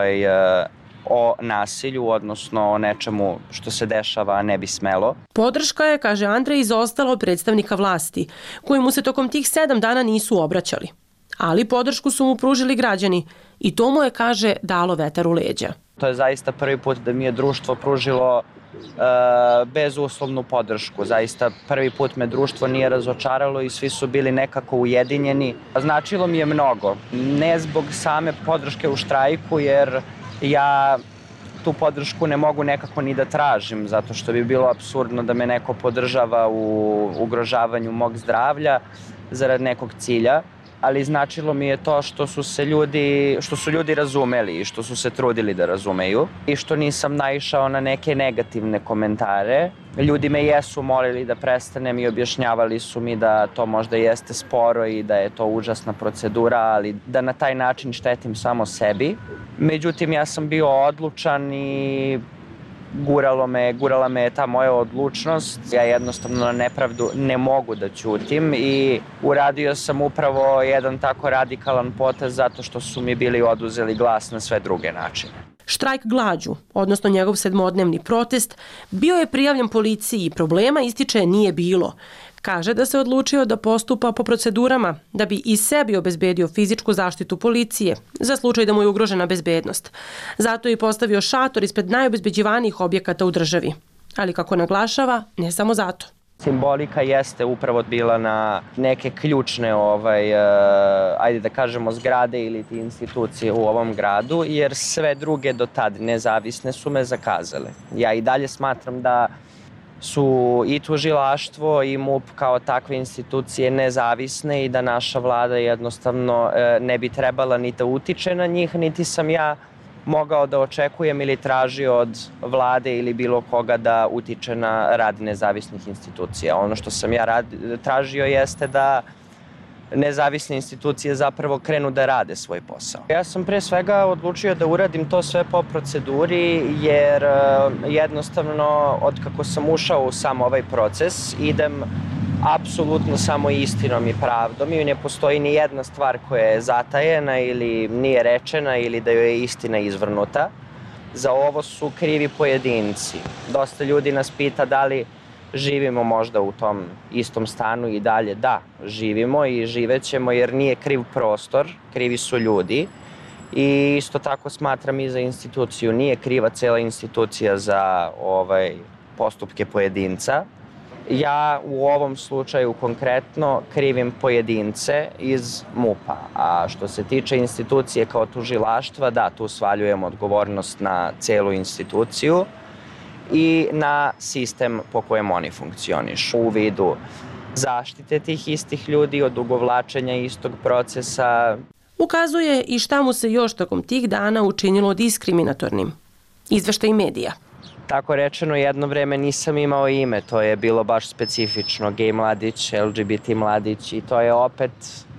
Speaker 3: o nasilju, odnosno o nečemu što se dešava, a ne bi smelo.
Speaker 4: Podrška je, kaže Andrej, izostala od predstavnika vlasti, koji mu se tokom tih 7 dana nisu obraćali. Ali podršku su mu pružili građani i to mu je, kaže, dalo vetar u leđa.
Speaker 3: To je zaista prvi put da mi je društvo pružilo bezuslovnu podršku. Zaista prvi put me društvo nije razočaralo i svi su bili nekako ujedinjeni. Značilo mi je mnogo. Ne zbog same podrške u štrajku, jer ja tu podršku ne mogu nekako ni da tražim, zato što bi bilo apsurdno da me neko podržava u ugrožavanju mog zdravlja zarad nekog cilja, ali značilo mi je to što su ljudi razumeli i što su se trudili da razumeju i što nisam naišao na neke negativne komentare. Ljudi me jesu molili da prestanem i objašnjavali su mi da to možda jeste sporo i da je to užasna procedura, ali da na taj način štetim samo sebi. Međutim, ja sam bio odlučan i gurala me ta moja odlučnost. Ja jednostavno na nepravdu ne mogu da ćutim i uradio sam upravo jedan tako radikalan potez zato što su mi bili oduzeli glas na sve druge načine.
Speaker 4: Štrajk glađu, odnosno njegov 7-dnevni protest, bio je prijavljen policiji i problema, ističe, nije bilo. Kaže da se odlučio da postupa po procedurama da bi i sebi obezbedio fizičku zaštitu policije za slučaj da mu je ugrožena bezbednost. Zato je i postavio šator ispred najobezbeđivanijih objekata u državi. Ali kako naglašava, ne samo zato.
Speaker 3: Simbolika jeste upravo bila na neke ključne, ajde da kažemo, zgrade ili institucije u ovom gradu, jer sve druge do tad nezavisne su me zakazale. Ja i dalje smatram da su i tužilaštvo i MUP kao takve institucije nezavisne i da naša vlada jednostavno ne bi trebala ni da utiče na njih, niti sam ja mogao da očekujem ili tražio od vlade ili bilo koga da utiče na rad nezavisnih institucija. Ono što sam ja tražio jeste da nezavisne institucije zapravo krenu da rade svoj posao. Ja sam pre svega odlučio da uradim to sve po proceduri, jer jednostavno od kako sam ušao u sam ovaj proces idem apsolutno samo istinom i pravdom i ne postoji ni jedna stvar koja je zatajena ili nije rečena ili da joj je istina izvrnuta. Za ovo su krivi pojedinci. Dosta ljudi nas pita da li živimo možda u tom istom stanu i dalje. Da, živimo i živećemo jer nije kriv prostor, krivi su ljudi. I isto tako smatram i za instituciju. Nije kriva cela institucija za postupke pojedinca. Ja u ovom slučaju konkretno krivim pojedince iz MUP-a. A što se tiče institucije kao tužilaštva, da, tu svaljujem odgovornost na celu instituciju i na sistem po kojem oni funkcionišu u vidu zaštite tih istih ljudi, odugovlačenja istog procesa.
Speaker 4: Ukazuje i šta mu se još tokom tih dana učinilo diskriminatornim. Izveštaj medija.
Speaker 3: Tako rečeno, jedno vreme nisam imao ime, to je bilo baš specifično, gej mladić, LGBT mladić i to je opet,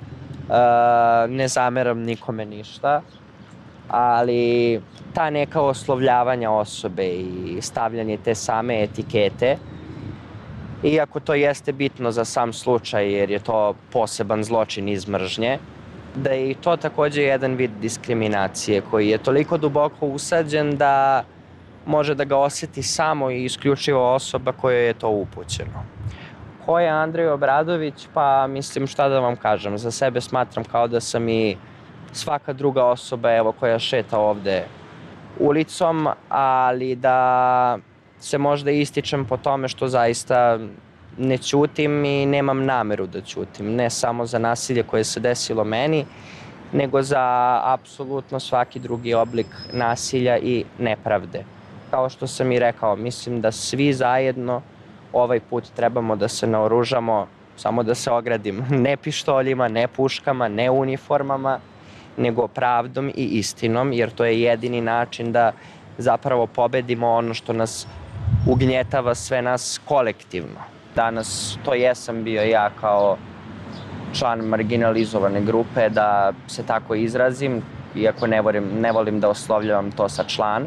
Speaker 3: ne zameram nikome ništa, ali ta neka oslovljavanja osobe i stavljanje te same etikete, iako to jeste bitno za sam slučaj jer je to poseban zločin iz mržnje, da je i to takođe jedan vid diskriminacije koji je toliko duboko usađen da može da ga osjeti samo i isključivo osoba kojoj je to upućeno. Ko je Andrej Obradović? Pa mislim šta da vam kažem, za sebe smatram kao da sam i svaka druga osoba koja šeta ovde ulicom, ali da se možda ističem po tome što zaista ne ćutim i nemam nameru da ćutim. Ne samo za nasilje koje se desilo meni, nego za apsolutno svaki drugi oblik nasilja i nepravde. Kao što sam i rekao, mislim da svi zajedno ovaj put trebamo da se naoružamo, samo da se ogradim, ne pištoljima, ne puškama, ne uniformama, nego pravdom i istinom, jer to je jedini način da zapravo pobedimo ono što nas ugnjetava sve nas kolektivno. Danas to jesam bio ja kao član marginalizovane grupe, da se tako izrazim, iako ne volim da oslovljavam to sa član.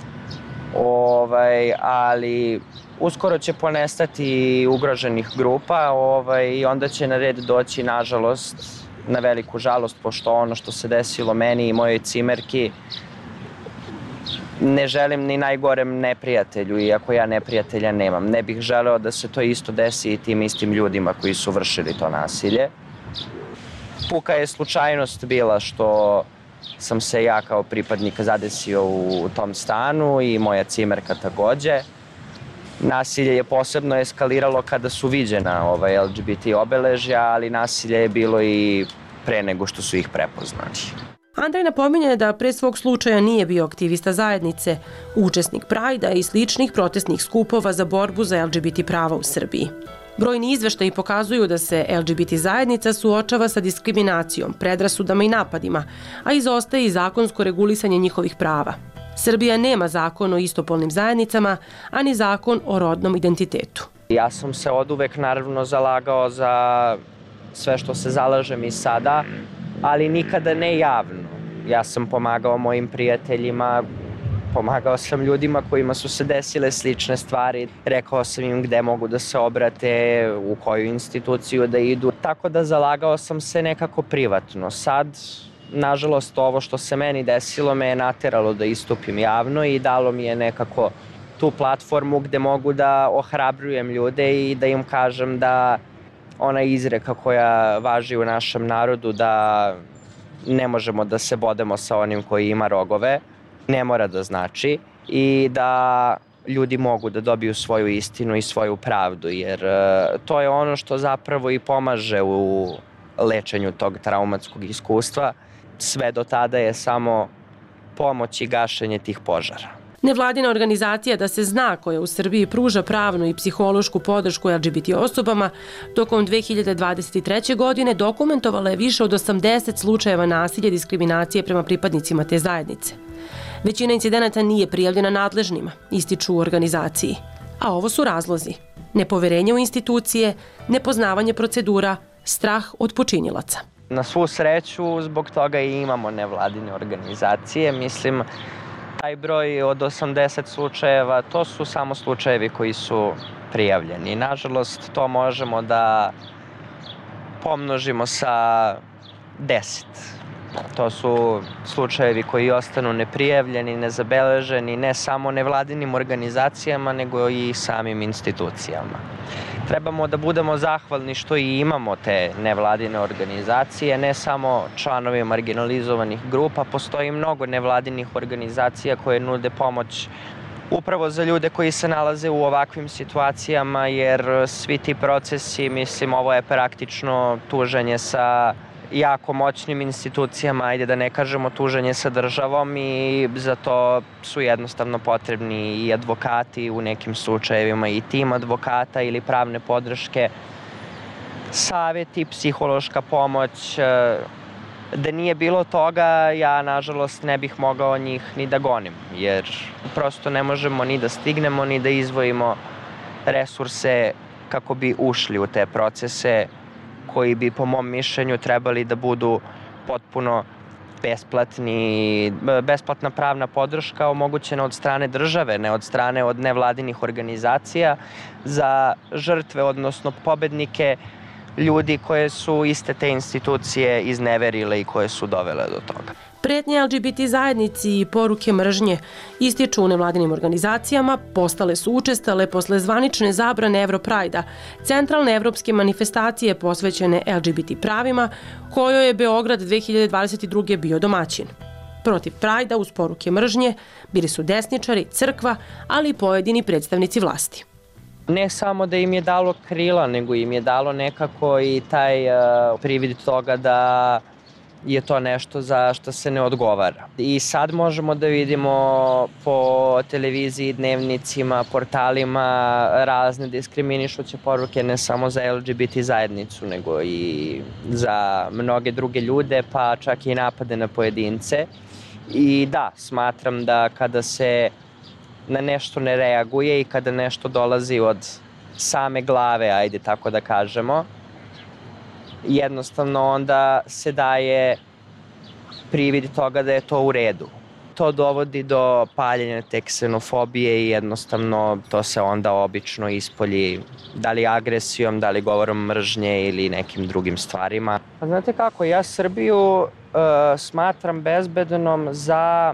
Speaker 3: Ali uskoro će ponestati ugroženih grupa i onda će na red doći, nažalost, na veliku žalost, pošto ono što se desilo meni i mojoj cimerki ne želim ni najgorem neprijatelju, iako ja neprijatelja nemam. Ne bih želeo da se to isto desi i tim istim ljudima koji su vršili to nasilje. Puka je slučajnost bila što sam se ja kao pripadnik zadesio u tom stanu i moja cimerka takođe. Nasilje je posebno eskaliralo kada su viđena LGBT obeležja, ali nasilje je bilo i pre nego što su ih prepoznali.
Speaker 4: Andrej napominje da pre svog slučaja nije bio aktivista zajednice, učesnik Prajda i sličnih protestnih skupova za borbu za LGBT prava u Srbiji. Brojni izveštaji pokazuju da se LGBT zajednica suočava sa diskriminacijom, predrasudama i napadima, a izostaje i zakonsko regulisanje njihovih prava. Srbija nema zakon o istopolnim zajednicama, ani zakon o rodnom identitetu.
Speaker 3: Ja sam se oduvek naravno zalagao za sve što se zalažem i sada, ali nikada ne javno. Ja sam pomagao mojim prijateljima, pomagao sam ljudima kojima su se desile slične stvari, rekao sam im gde mogu da se obrate, u koju instituciju da idu, tako da zalagao sam se nekako privatno. Sad, nažalost, ovo što se meni desilo me je nateralo da istupim javno i dalo mi je nekako tu platformu gde mogu da ohrabrujem ljude i da im kažem da ona izreka koja važi u našem narodu da ne možemo da se bodemo sa onim koji ima rogove, ne mora da znači i da ljudi mogu da dobiju svoju istinu i svoju pravdu, jer to je ono što zapravo i pomaže u lečenju tog traumatskog iskustva. Sve do tada je samo pomoć i gašenje tih požara.
Speaker 4: Nevladina organizacija Da se zna, koja u Srbiji pruža pravnu i psihološku podršku LGBT osobama, tokom 2023. godine dokumentovala je više od 80 slučajeva nasilja i diskriminacije prema pripadnicima te zajednice. Većina incidenata nije prijavljena nadležnima, ističu u organizaciji. A ovo su razlozi: nepoverenje u institucije, nepoznavanje procedura, strah od počinilaca.
Speaker 3: Na svu sreću, zbog toga i imamo nevladine organizacije. Mislim, taj broj od 80 slučajeva, to su samo slučajevi koji su prijavljeni. Nažalost, to možemo da pomnožimo sa 10. To su slučajevi koji ostanu neprijavljeni, nezabeleženi, ne samo nevladinim organizacijama, nego i samim institucijama. Trebamo da budemo zahvalni što i imamo te nevladine organizacije, ne samo članovi marginalizovanih grupa, postoji mnogo nevladinih organizacija koje nude pomoć upravo za ljude koji se nalaze u ovakvim situacijama, jer svi ti procesi, mislim, ovo je praktično tuženje sa jako moćnim institucijama, ajde da ne kažemo tuženje sa državom, i za to su jednostavno potrebni i advokati u nekim slučajevima, i tim advokata ili pravne podrške, savjeti, psihološka pomoć. Da nije bilo toga, ja nažalost ne bih mogao njih ni da gonim, jer prosto ne možemo ni da stignemo, ni da izdvojimo resurse kako bi ušli u te procese koji bi, po mom mišljenju, trebali da budu potpuno besplatni. Besplatna pravna podrška omogućena od strane države, ne od nevladinih organizacija, za žrtve, odnosno pobednike, ljudi koje su iste te institucije izneverile i koje su dovele do toga.
Speaker 4: Pretnje LGBT zajednici i poruke mržnje ističu u nevladinim organizacijama, postale su učestale posle zvanične zabrane Europrajda, centralne evropske manifestacije posvećene LGBT pravima, kojoj je Beograd 2022. bio domaćin. Protiv Prajda uz poruke mržnje bili su desničari, crkva, ali i pojedini predstavnici vlasti.
Speaker 3: Ne samo da im je dalo krila, nego im je dalo nekako i taj privid toga da je to nešto za što se ne odgovara. I sad možemo da vidimo po televiziji, dnevnicima, portalima razne diskriminišuće poruke, ne samo za LGBT zajednicu, nego i za mnoge druge ljude, pa čak i napade na pojedince. I da, smatram da kada se na nešto ne reaguje i kada nešto dolazi od same glave, ajde tako da kažemo, jednostavno onda se daje privid toga da je to u redu. To dovodi do paljenja te ksenofobije i jednostavno to se onda obično ispolji, da li agresijom, da li govorom mržnje ili nekim drugim stvarima. Znate kako, ja Srbiju smatram bezbednom za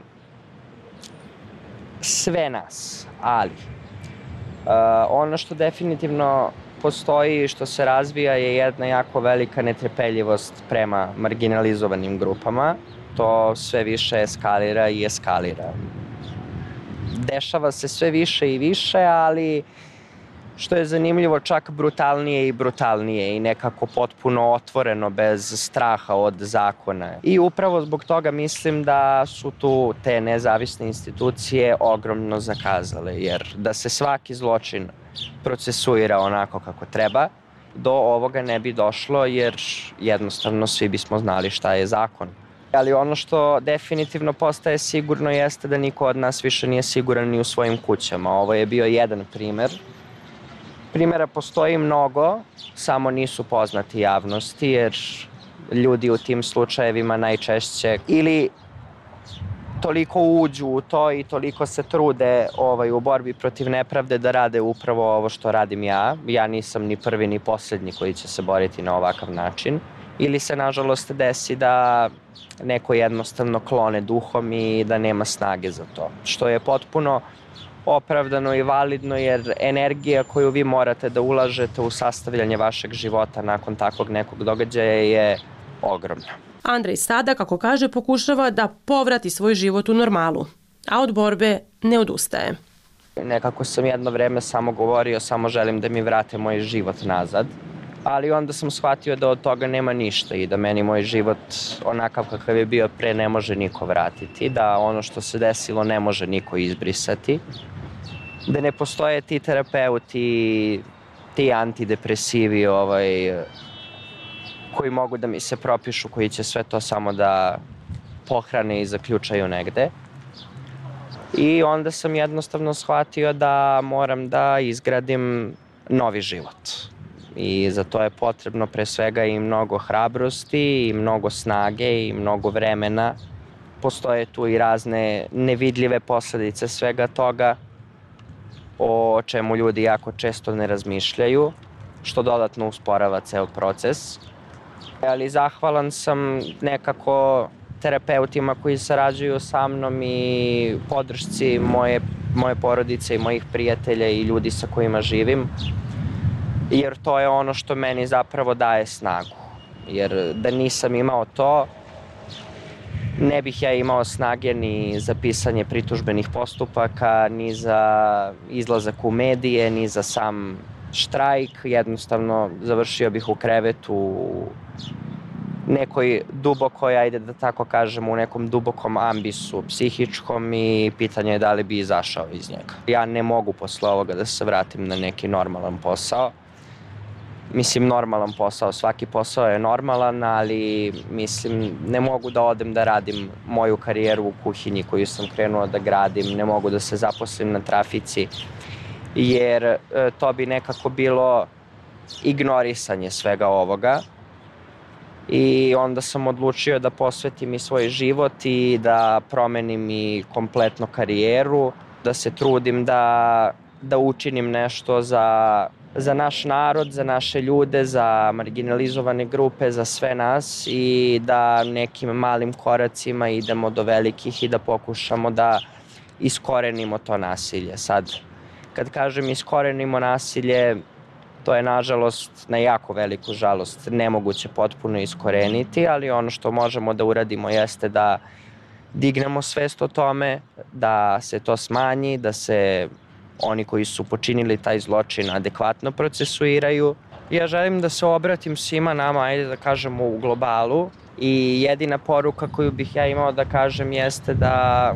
Speaker 3: sve nas, ali ono što definitivno postoji i što se razvija je jedna jako velika netrpeljivost prema marginalizovanim grupama. To sve više eskalira i eskalira. Dešava se sve više i više, ali što je zanimljivo, čak brutalnije i brutalnije i nekako potpuno otvoreno bez straha od zakona. I upravo zbog toga mislim da su tu te nezavisne institucije ogromno zakazale, jer da se svaki zločin procesuira onako kako treba, do ovoga ne bi došlo, jer jednostavno svi bismo znali šta je zakon. Ali ono što definitivno postaje sigurno jeste da niko od nas više nije siguran ni u svojim kućama. Ovo je bio jedan primer. Primjera postoji mnogo, samo nisu poznati javnosti, jer ljudi u tim slučajevima najčešće ili toliko uđu u to i toliko se trude u borbi protiv nepravde da rade upravo ovo što radim ja. Ja nisam ni prvi ni posljednji koji će se boriti na ovakav način. Ili se nažalost desi da neko jednostavno klone duhom i da nema snage za to. Što je potpuno opravdano i validno, jer energija koju vi morate da ulažete u sastavljanje vašeg života nakon takvog nekog događaja je ogromna.
Speaker 4: Andrej sada, kako kaže, pokušava da povrati svoj život u normalu, a od borbe ne odustaje.
Speaker 3: Nekako sam jedno vreme samo govorio, samo želim da mi vrate moj život nazad, ali onda sam shvatio da od toga nema ništa i da meni moj život onakav kakav je bio pre ne može niko vratiti, da ono što se desilo ne može niko izbrisati, da ne postoje ti terapeuti, ti antidepresivi koji mogu da mi se propišu, koji će sve to samo da pohrane i zaključaju negde. I onda sam jednostavno shvatio da moram da izgradim novi život. I za to je potrebno pre svega i mnogo hrabrosti, i mnogo snage, i mnogo vremena. Postoje tu i razne nevidljive posledice svega toga, o čemu ljudi jako često ne razmišljaju, što dodatno usporava ceo proces. Ali zahvalan sam nekako terapeutima koji sarađuju sa mnom i podršci moje porodice i mojih prijatelja i ljudi sa kojima živim, jer to je ono što meni zapravo daje snagu. Jer da nisam imao to, ne bih ja imao snage ni za pisanje pritužbenih postupaka, ni za izlazak u medije, ni za sam štrajk. Jednostavno završio bih u krevetu, u nekoj dubokoj, ajde da tako kažem, u nekom dubokom ambisu psihičkom i pitanje je da li bi izašao iz njega. Ja ne mogu posle ovoga da se vratim na neki normalan posao. Mislim, normalan posao, svaki posao je normalan, ali mislim, ne mogu da odem da radim moju karijeru u kuhinji koju sam krenuo da gradim, ne mogu da se zaposlim na trafici, jer to bi nekako bilo ignorisanje svega ovoga. I onda sam odlučio da posvetim i svoj život i da promenim i kompletno karijeru, da se trudim da učinim nešto za naš narod, za naše ljude, za marginalizovane grupe, za sve nas i da nekim malim koracima idemo do velikih i da pokušamo da iskorenimo to nasilje. Sad, kad kažem iskorenimo nasilje, to je nažalost, na jako veliku žalost, nemoguće potpuno iskoreniti, ali ono što možemo da uradimo jeste da dignemo svest o tome, da se to smanji, da se oni koji su počinili taj zločin adekvatno procesuiraju. Ja želim da se obratim svima nama, ajde da kažemo, u globalu, i jedina poruka koju bih ja imao da kažem jeste da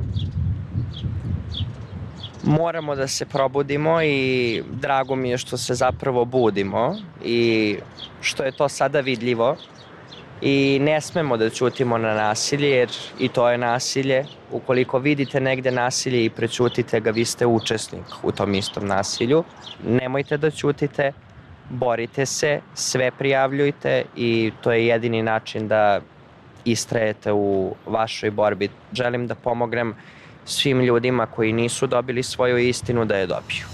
Speaker 3: moramo da se probudimo i drago mi je što se zapravo budimo i što je to sada vidljivo i ne smemo da ćutimo na nasilje, jer i to je nasilje. Ukoliko vidite negde nasilje i prećutite ga, vi ste učesnik u tom istom nasilju. Nemojte da ćutite, borite se, sve prijavljujte i to je jedini način da istrajete u vašoj borbi. Želim da pomognem svim ljudima koji nisu dobili svoju istinu da je dobiju.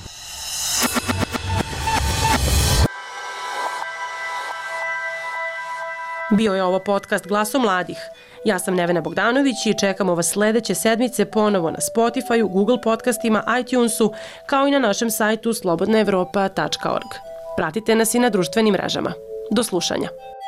Speaker 4: Bio je ovo podcast Glaso mladih. Ja sam Nevena Bogdanović i čekamo vas sledeće sedmice ponovo na Spotifyu, Google podcastima, iTunesu, kao i na našem sajtu slobodnaevropa.org. Pratite nas i na društvenim mrežama. Do slušanja.